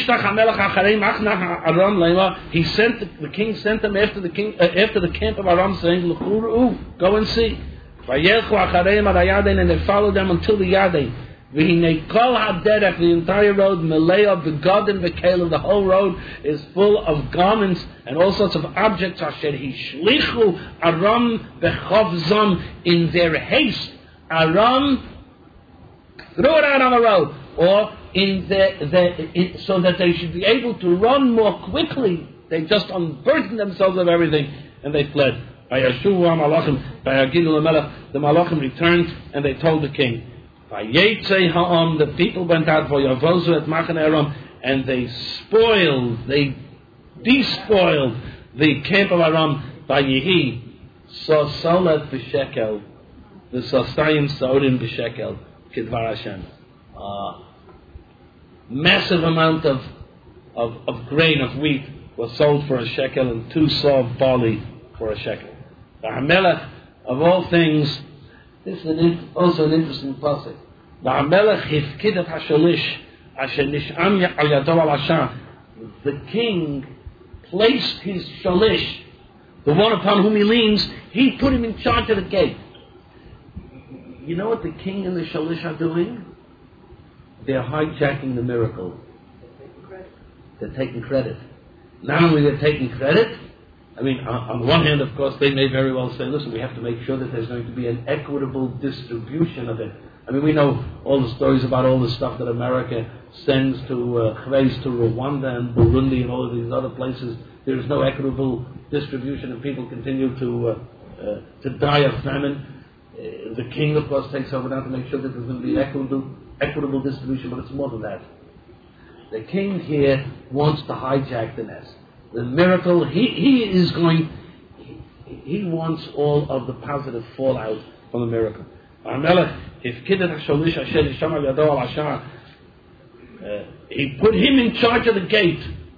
sent the, the king sent them after the king uh, after the camp of Aram, saying, "Go and see." And they followed them until the Yarden. The entire road, Malaya, Begodim, Bekelim, the whole road is full of garments and all sorts of objects. Asher Hishlichu Aram Bechavzam, in their haste. Aram threw it out on the road, or in the, the in, so that they should be able to run more quickly. They just unburdened themselves of everything and they fled. The Malachim returned and they told the king. The people went out for Yavozu at Machan Aram, and they spoiled, they despoiled the camp of Aram by Yehi. So Solet b'shekel, the Sosayim Saudim b'shekel, Kidvar Hashem. Massive amount of, of of grain of wheat was sold for a shekel, and two saw of barley for a shekel. The Hamelech, of all things, this is an, also an interesting passage. The king placed his shalish, the one upon whom he leans, he put him in charge of the gate. You know what the king and the shalish are doing? They're hijacking the miracle. They're taking credit. Not only they're taking credit, I mean, on the one hand, of course, they may very well say, listen, we have to make sure that there's going to be an equitable distribution of it. I mean, we know all the stories about all the stuff that America sends to uh, to Rwanda and Burundi and all of these other places. There is no equitable distribution, and people continue to uh, uh, to die of famine. Uh, the king, of course, takes over now to make sure that there's going to be equitable, equitable distribution, but it's more than that. The king here wants to hijack the nest. The miracle, he, he is going, he, he wants all of the positive fallout from the miracle. Uh, he put him in charge of the gate.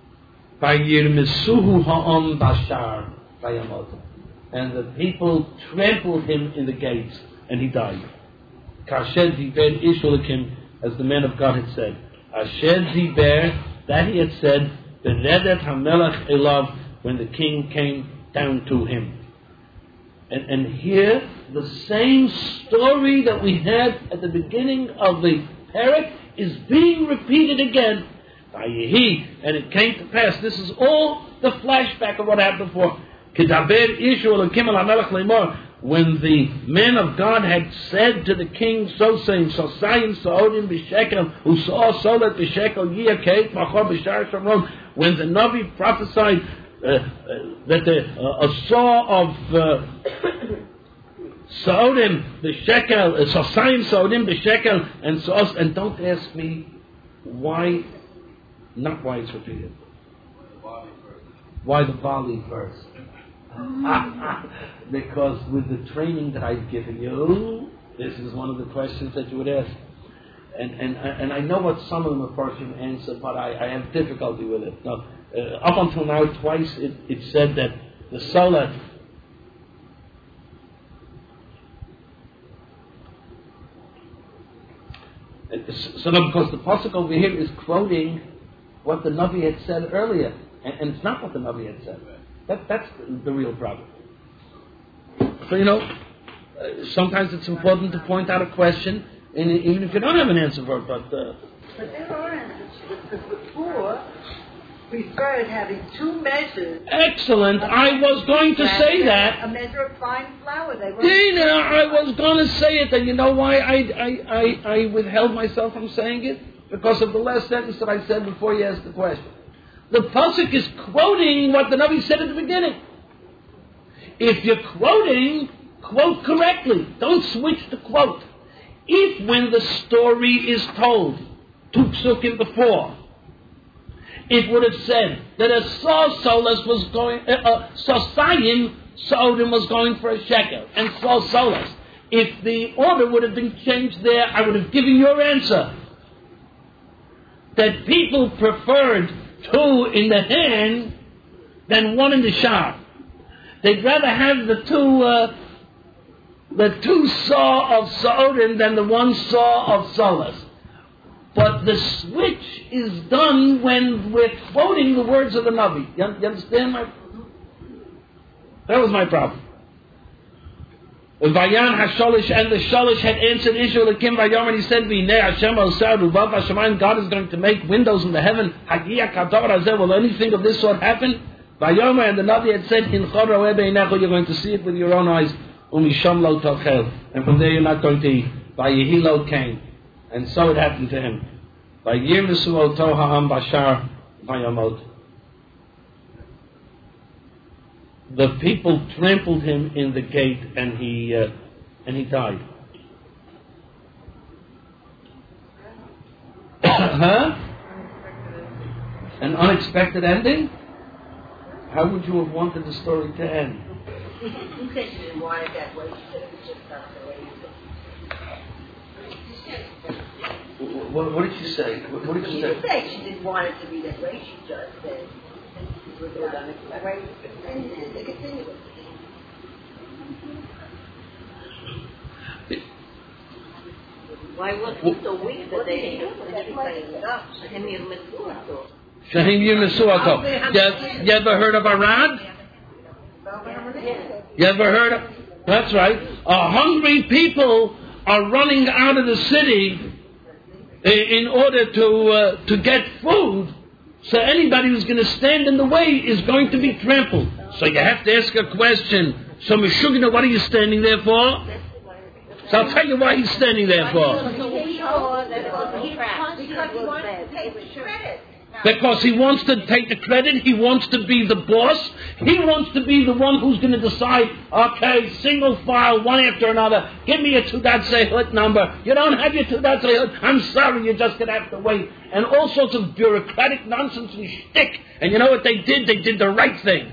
And the people trampled him in the gates, and he died. As the man of God had said. That he had said, when the king came down to him. And, and here, the same story that we had at the beginning of the parak is being repeated again. And it came to pass. This is all the flashback of what happened before. When the man of God had said to the king, so saying, Sosayim Sa'odim B'Shekel, who saw Solet B'Shekel, Yia Keit Machor B'Shar Shamron, when the Navi prophesied uh, uh, that the, uh, a saw of uh, Sa'odim B'Shekel, uh, Sosayim Sa'odim B'Shekel, and so, and don't ask me why, not why it's repeated. Why the Bali first? Because with the training that I've given you, this is one of the questions that you would ask. And and and I know what some of them are partially answer, but I, I have difficulty with it. Now, uh, up until now, twice it, it said that the solar. So now, because the pasuk over here is quoting what the Navi had said earlier, and, and it's not what the Navi had said. That that's the, the real problem. So you know, uh, sometimes it's important to point out a question. And even if you don't have an answer for it, but... Uh, but there are answers, because before, we started having two measures. Excellent. I was going to say that. A measure of fine flour. They Dina, I was going to say it, and you know why I, I, I, I withheld myself from saying it? Because of the last sentence that I said before you asked the question. The pasuk is quoting what the Navi said at the beginning. If you're quoting, quote correctly. Don't switch the quote. If when the story is told, two psukim before, it would have said that a saw solas was going, uh, uh, Sosayim, Sodim was going for a shekel, and saw solas. If the order would have been changed there, I would have given your answer. That people preferred two in the hand than one in the shop. They'd rather have the two... Uh, the two saw of Sa'odim than the one saw of Solas. But the switch is done when we're quoting the words of the Navi. You, you understand my... That was my problem. Vayan HaSholish, and the Sholish had answered Israel Akim Vayom, and he said, V'nei Hashem al-Sa'ad u'vav Hashemayim, God is going to make windows in the heaven. Hagiyah kador hazeh, will anything of this sort happen? Vayom, and the Navi had said, In chor ro'eh beinecho, you're going to see it with your own eyes. Umisham lo tochel, and from there you're not going to eat. Vayehi lo came, and so it happened to him. Vayirmisu oto ha'am bashar vayamot. The people trampled him in the gate, and he uh, and he died. Huh? An unexpected ending? How would you have wanted the story to end? You said she didn't want it that way. She said it was just not the way you said. What, what did she say? What, what did she, she say? didn't say she didn't want it to be that way. She just said it was that way. And they continue with it. Why was it so weak that they Shahim Yirmesuato. You ever heard of Arad? You ever heard of... That's right. Uh, hungry people are running out of the city in order to uh, to get food. So anybody who's going to stand in the way is going to be trampled. So you have to ask a question. So Meshugana, what are you standing there for? So I'll tell you why he's standing there for. Because he wants to take the credit. He wants to be the boss. He wants to be the one who's going to decide, okay, single file, one after another. Give me a Tudat Sehut number. You don't have your Tudat Sehut. I'm sorry, you're just going to have to wait. And all sorts of bureaucratic nonsense and shtick. And you know what they did? They did the right thing.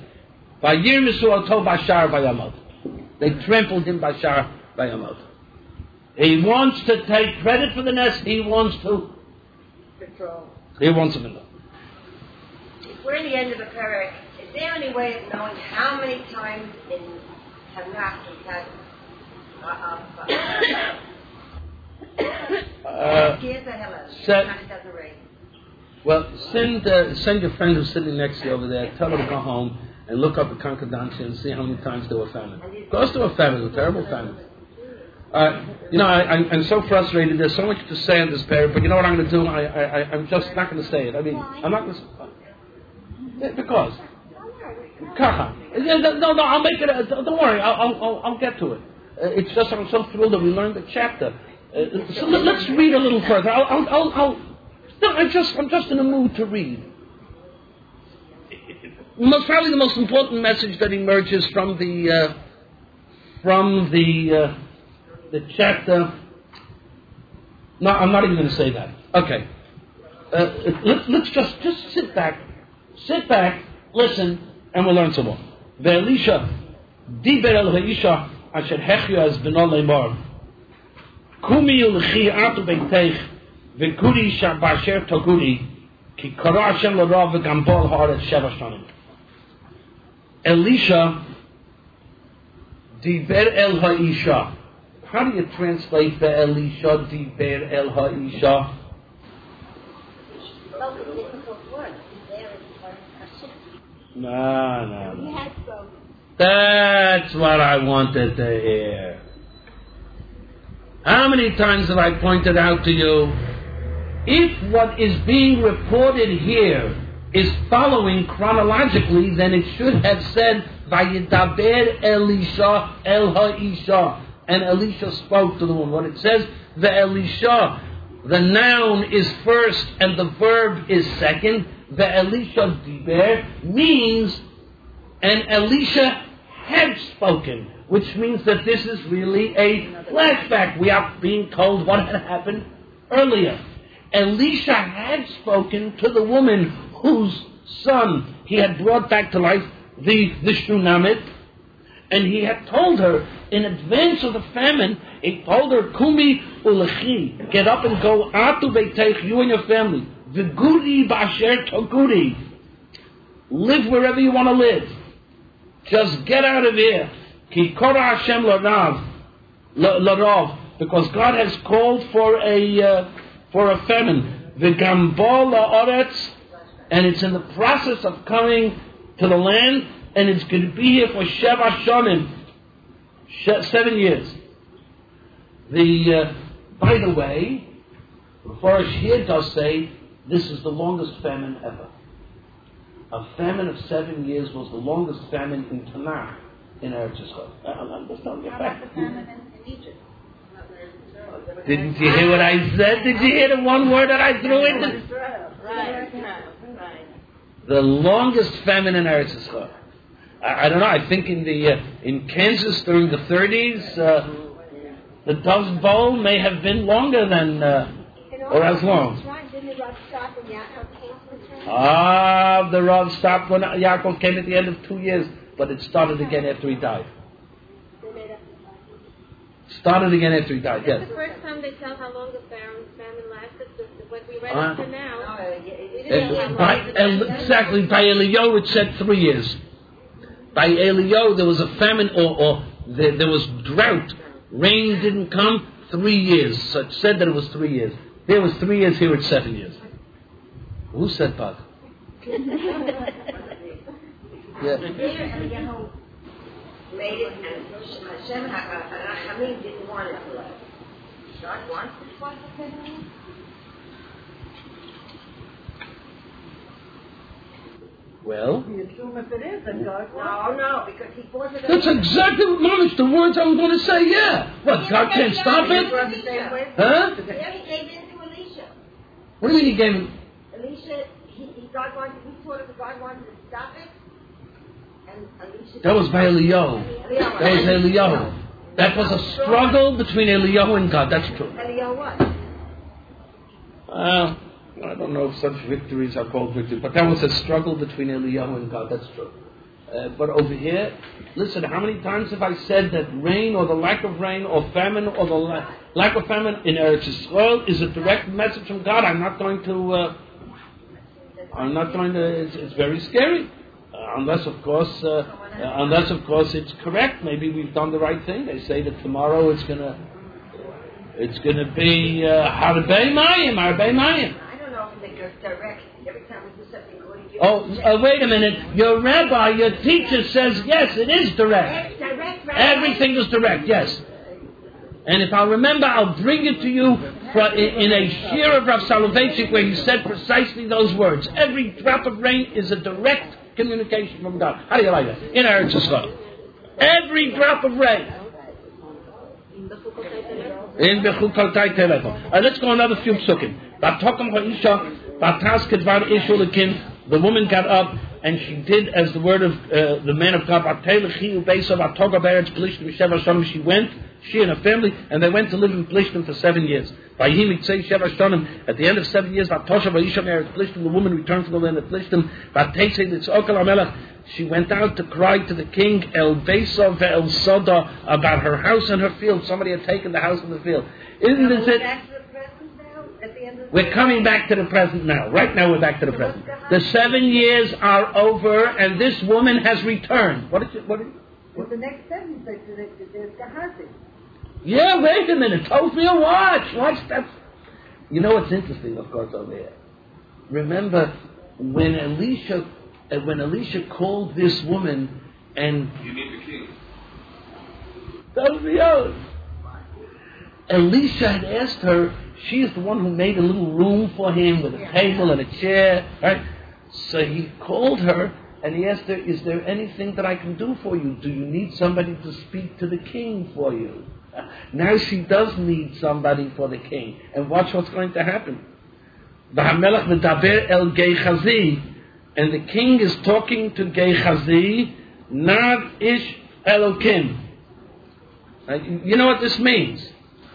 They trampled him Bashar Bayamot. He wants to take credit for the nest. He wants to control. He wants to control. We're in the end of a parak. Is there any way of knowing how many times in Tanakh is that? Uh, Here's a hello. Well, send uh, send your friend who's sitting next to you over there. Tell her to go home and look up the Concordancia and see how many times there were famine. Goes to a famine, a terrible famine. Uh, you know, I, I, I'm so frustrated. There's so much to say on this parak, but you know what I'm going to do? I, I, I'm just not going to say it. I mean, I'm not going to. Because. Kacha. No, no, I'll make it. A, don't worry, I'll, I'll, I'll get to it. Uh, it's just I'm so thrilled that we learned the chapter. Uh, so let, let's read a little further. I'll, I'll, I'll, I'll no, I'm just, I'm just in a mood to read. Most probably the most important message that emerges from the, uh, from the, uh, the chapter. No, I'm not even going to say that. Okay. Uh, let, let's just, just sit back. Sit back, listen, and we'll learn some more. Ve'elisha diber el ha'isha asher hechyu az beno leimor. Kumi ulchi atu beiteich ve'kuri shabasher toguri ki kara Hashem l'rav v'gambol haaretz sheva shanim. Elisha diber el ha'isha. How do you translate the Elisha diber el ha'isha? No, no, no. That's what I wanted to hear. How many times have I pointed out to you, if what is being reported here is following chronologically, then it should have said, Vayidaber Elisha el ha'isha, and Elisha spoke to the woman. When it says the Elisha, the noun is first and the verb is second. The Elisha diber means, and Elisha had spoken, which means that this is really a flashback. We are being told what had happened earlier. Elisha had spoken to the woman whose son he had brought back to life, the, the Shunamit, and he had told her in advance of the famine, he told her, Kumi ulechi, get up and go, Atu beiteich, you and your family. V'guri b'asher toguri. Live wherever you want to live. Just get out of here. Ki kora Hashem l'rav, l'rav, because God has called for a uh, for a famine. V'gambol la'oretz, and it's in the process of coming to the land, and it's going to be here for sheva shonim, seven years. The uh, by the way, Mefarish here does say this is the longest famine ever. A famine of seven years was the longest famine in Tanakh in Eretz Yisrael. I'm just telling you a fact. The famine in Egypt. Didn't you hear what I said? Did you hear the one word that I threw in? Right, right, right. The longest famine in Eretz Yisrael. I, I don't know. I think in the uh, in Kansas during the thirties, uh, the Dove Bowl may have been longer than uh, or as long. Ah, the Rav stopped when Yaakov came at the end of two years, but it started again after he died. Started again after he died, yes. That's the first time they tell how long the famine lasted. What we read Uh, up to now. it, by, exactly, by Eliyahu it said three years. By Eliyahu there was a famine, or, or there, there was drought. Rain didn't come, three years. So it said that it was three years. There was three years, here it's seven years. Who said that? Yeah. Made it, and Hashem Hamid didn't want it to last. God wants it to last. Well, We assume if it is, then God No, no, because he forced it. that's exactly what, Mamish, the words I was going to say, yeah. What, God can't stop it? Huh? Then he gave in to Elisha. What do you mean he gave him? Elisha, he, he God wanted, he told him God wanted to stop it. And Elisha. That was by Eliyahu. That was Eliyahu. That was a struggle between Eliyahu and God, that's true. Eliyahu what? Uh, I don't know if such victories are called victories, but that was a struggle between Eliyahu and God, that's true. Uh, but over here, listen, how many times have I said that rain or the lack of rain or famine or the la- lack of famine in Eretz Yisrael is a direct message from God? I'm not going to, uh, I'm not going to, it's, it's very scary. Uh, unless, of course, uh, uh, unless, of course, it's correct. Maybe we've done the right thing. They say that tomorrow it's going to, it's going to be Harbei Mayim, Harbei Mayim. I don't know if it's direct. Every time we do something good, you Oh, uh, wait a minute. Your rabbi, your teacher says, yes, it is direct. direct, right? Everything is direct, yes. And if I remember, I'll bring it to you for, in, in a shir of Rav Soloveitchik where he said precisely those words. Every drop of rain is a direct communication from God. How do you like that? In Eretz Yisrael. Every drop of rain. In Bechukotai Telephone. Let's go another few psukim. The woman got up, and she did as the word of uh, the man of God. She went, she and her family, and they went to live in Plishtim for seven years. At the end of seven years, the woman returned to the land of Plishtim. She went out to cry to the king El Besa ve'el Soda about her house and her field. Somebody had taken the house and the field. Isn't this it? We're coming back to the present now. Right now we're back to the present. The seven years are over and this woman has returned. What is it? What is it? What? The next sentence says there's Gehazi. Yeah, wait a minute. Tophia, watch. Watch that. You know what's interesting, of course, over here? Remember when Elisha, uh, when Elisha called this woman and... You meet the king. Tophia. Elisha had asked her, she is the one who made a little room for him with a table and a chair, right? So he called her and he asked her, is there anything that I can do for you? Do you need somebody to speak to the king for you? Now she does need somebody for the king. And watch what's going to happen. V'hamelech medaber el Gehazi, and the king is talking to Gehazi, Nad ish Elokim. Uh, you know what this means?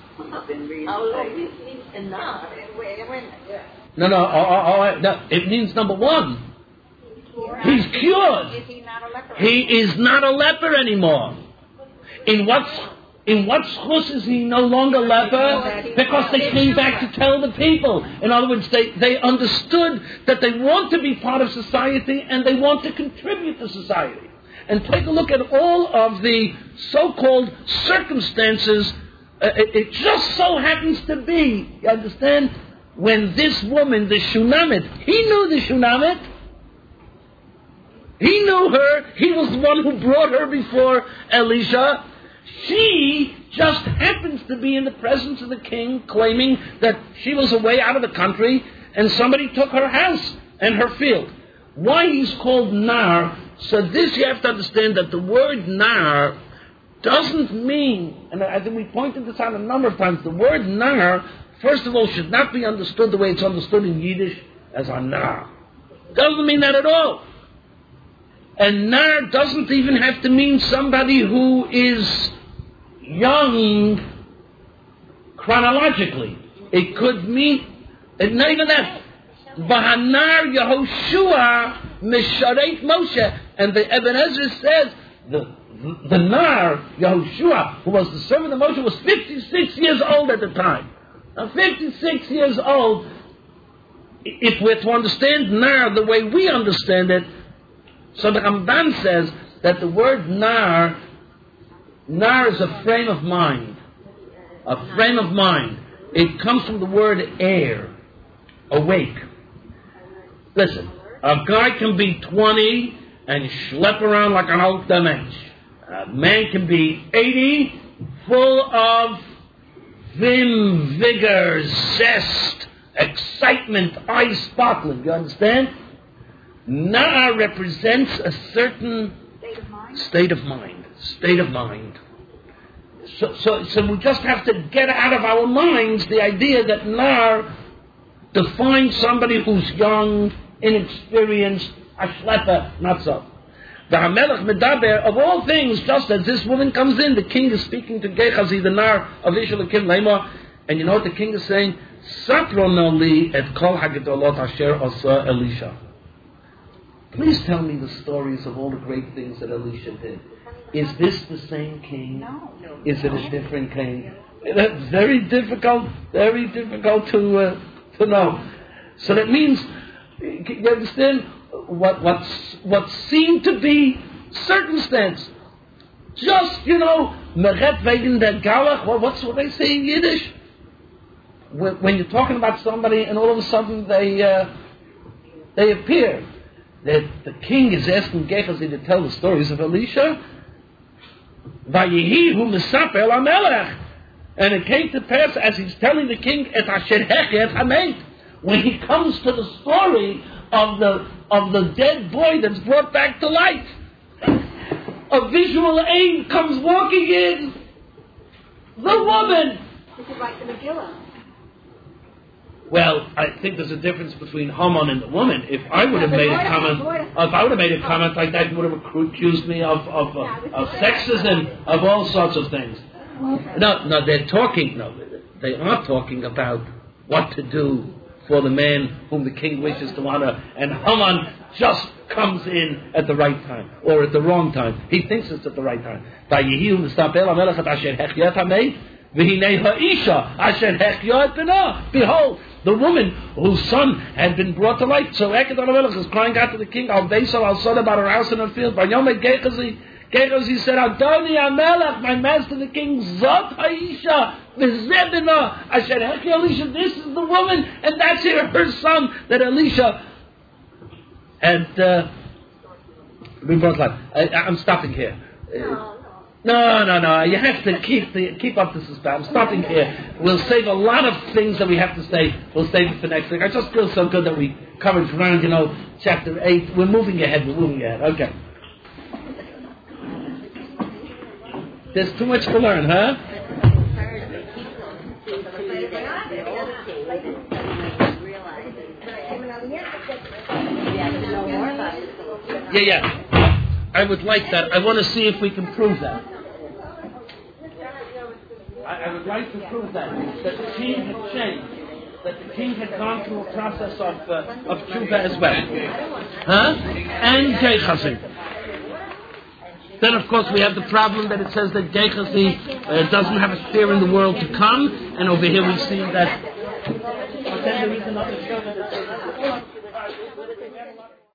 No, no, oh, oh, oh, no. It means number one, he's cured. He is not a leper anymore. In what in what schus is he no longer leper? Because they came back to tell the people. In other words, they, they understood that they want to be part of society and they want to contribute to society. And take a look at all of the so-called circumstances. Uh, it, it just so happens to be, you understand, when this woman, the Shunammite, he knew the Shunammite. He knew her. He was the one who brought her before Elisha. She just happens to be in the presence of the king, claiming that she was away out of the country, and somebody took her house and her field. Why he's called Nar? So this you have to understand that the word Nar doesn't mean, and I think we pointed this out a number of times, the word Nar, first of all, should not be understood the way it's understood in Yiddish as a Nar. Doesn't mean that at all. And Nar doesn't even have to mean somebody who is young chronologically. It could mean, and not even that. Vahanar Yehoshua Mishareit Moshe. And the Ibn Ezra says, the, the, the Nar, Yehoshua, who was the servant of Moshe, was fifty-six years old at the time. Now, fifty-six years old, if we're to understand Nar the way we understand it, so the Ramban says that the word Nar, Nar is a frame of mind. A frame of mind. It comes from the word air, awake. Listen, a guy can be twenty and schlep around like an old mensch. A man can be eighty, full of vim, vigor, zest, excitement, eyes sparkling. You understand? Nar represents a certain state of mind. State of mind. State of mind. So, so, so we just have to get out of our minds the idea that Nar defines somebody who's young, inexperienced, a schlepper, not so. The Hamelech Medaber, of all things, just as this woman comes in, the king is speaking to Gehazi, the Nar of Ishalakim Leimah, and you know what the king is saying? Saprono li et kol hagedolot asher asa Elisha. Please tell me the stories of all the great things that Elisha did. Is this the same king? No. Is it a different king? That's very difficult, very difficult to uh, to know. So that means, you understand, what what's, what seemed to be circumstance. Just, you know, meret wegen der Galach, what's what they say in Yiddish? When, when you're talking about somebody and all of a sudden they uh, they appear. That the king is asking Gehazi to tell the stories of Elisha. Vayihi hu mesaper lamelech. And it came to pass as he's telling the king et asher hechet hamet, when he comes to the story of the of the dead boy that's brought back to life, a visual aid comes walking in. The woman. This is like the Megillah. Well, I think there's a difference between Haman and the woman. If I would have made a comment, if I would have made a comment like that, you would have accused me of of, uh, of sexism, of all sorts of things. No, no, they're talking. No, they are talking about what to do for the man whom the king wishes to honor, and Haman just comes in at the right time or at the wrong time. He thinks it's at the right time. Behold, the woman whose son had been brought to life. So Eked HaMelech is crying out to the king, Al Beisal Al Son, about her house in her field. Vayomer Gehazi, Gehazi said, Adoni HaMelech, my master the king, Zot Haisha, V'zebina, Asher Heki Elisha, this is the woman, and that's here her son, that Elisha had uh, been brought to life. I, I'm stopping here. Uh, No, no, no. You have to keep the keep up the suspense. I'm stopping here. We'll save a lot of things that we have to say. We'll save it for next week. I just feel so good that we covered around, you know, chapter eight. We're moving ahead. We're moving ahead. Okay. There's too much to learn, huh? Yeah, yeah. I would like that. I want to see if we can prove that. I, I would like to prove that. That the king had changed. That the king had gone through a process of uh, of tshuva as well. Huh? And Gehazi. Then, of course, we have the problem that it says that Gehazi uh, doesn't have a sphere in the world to come. And over here we see that... But then there is another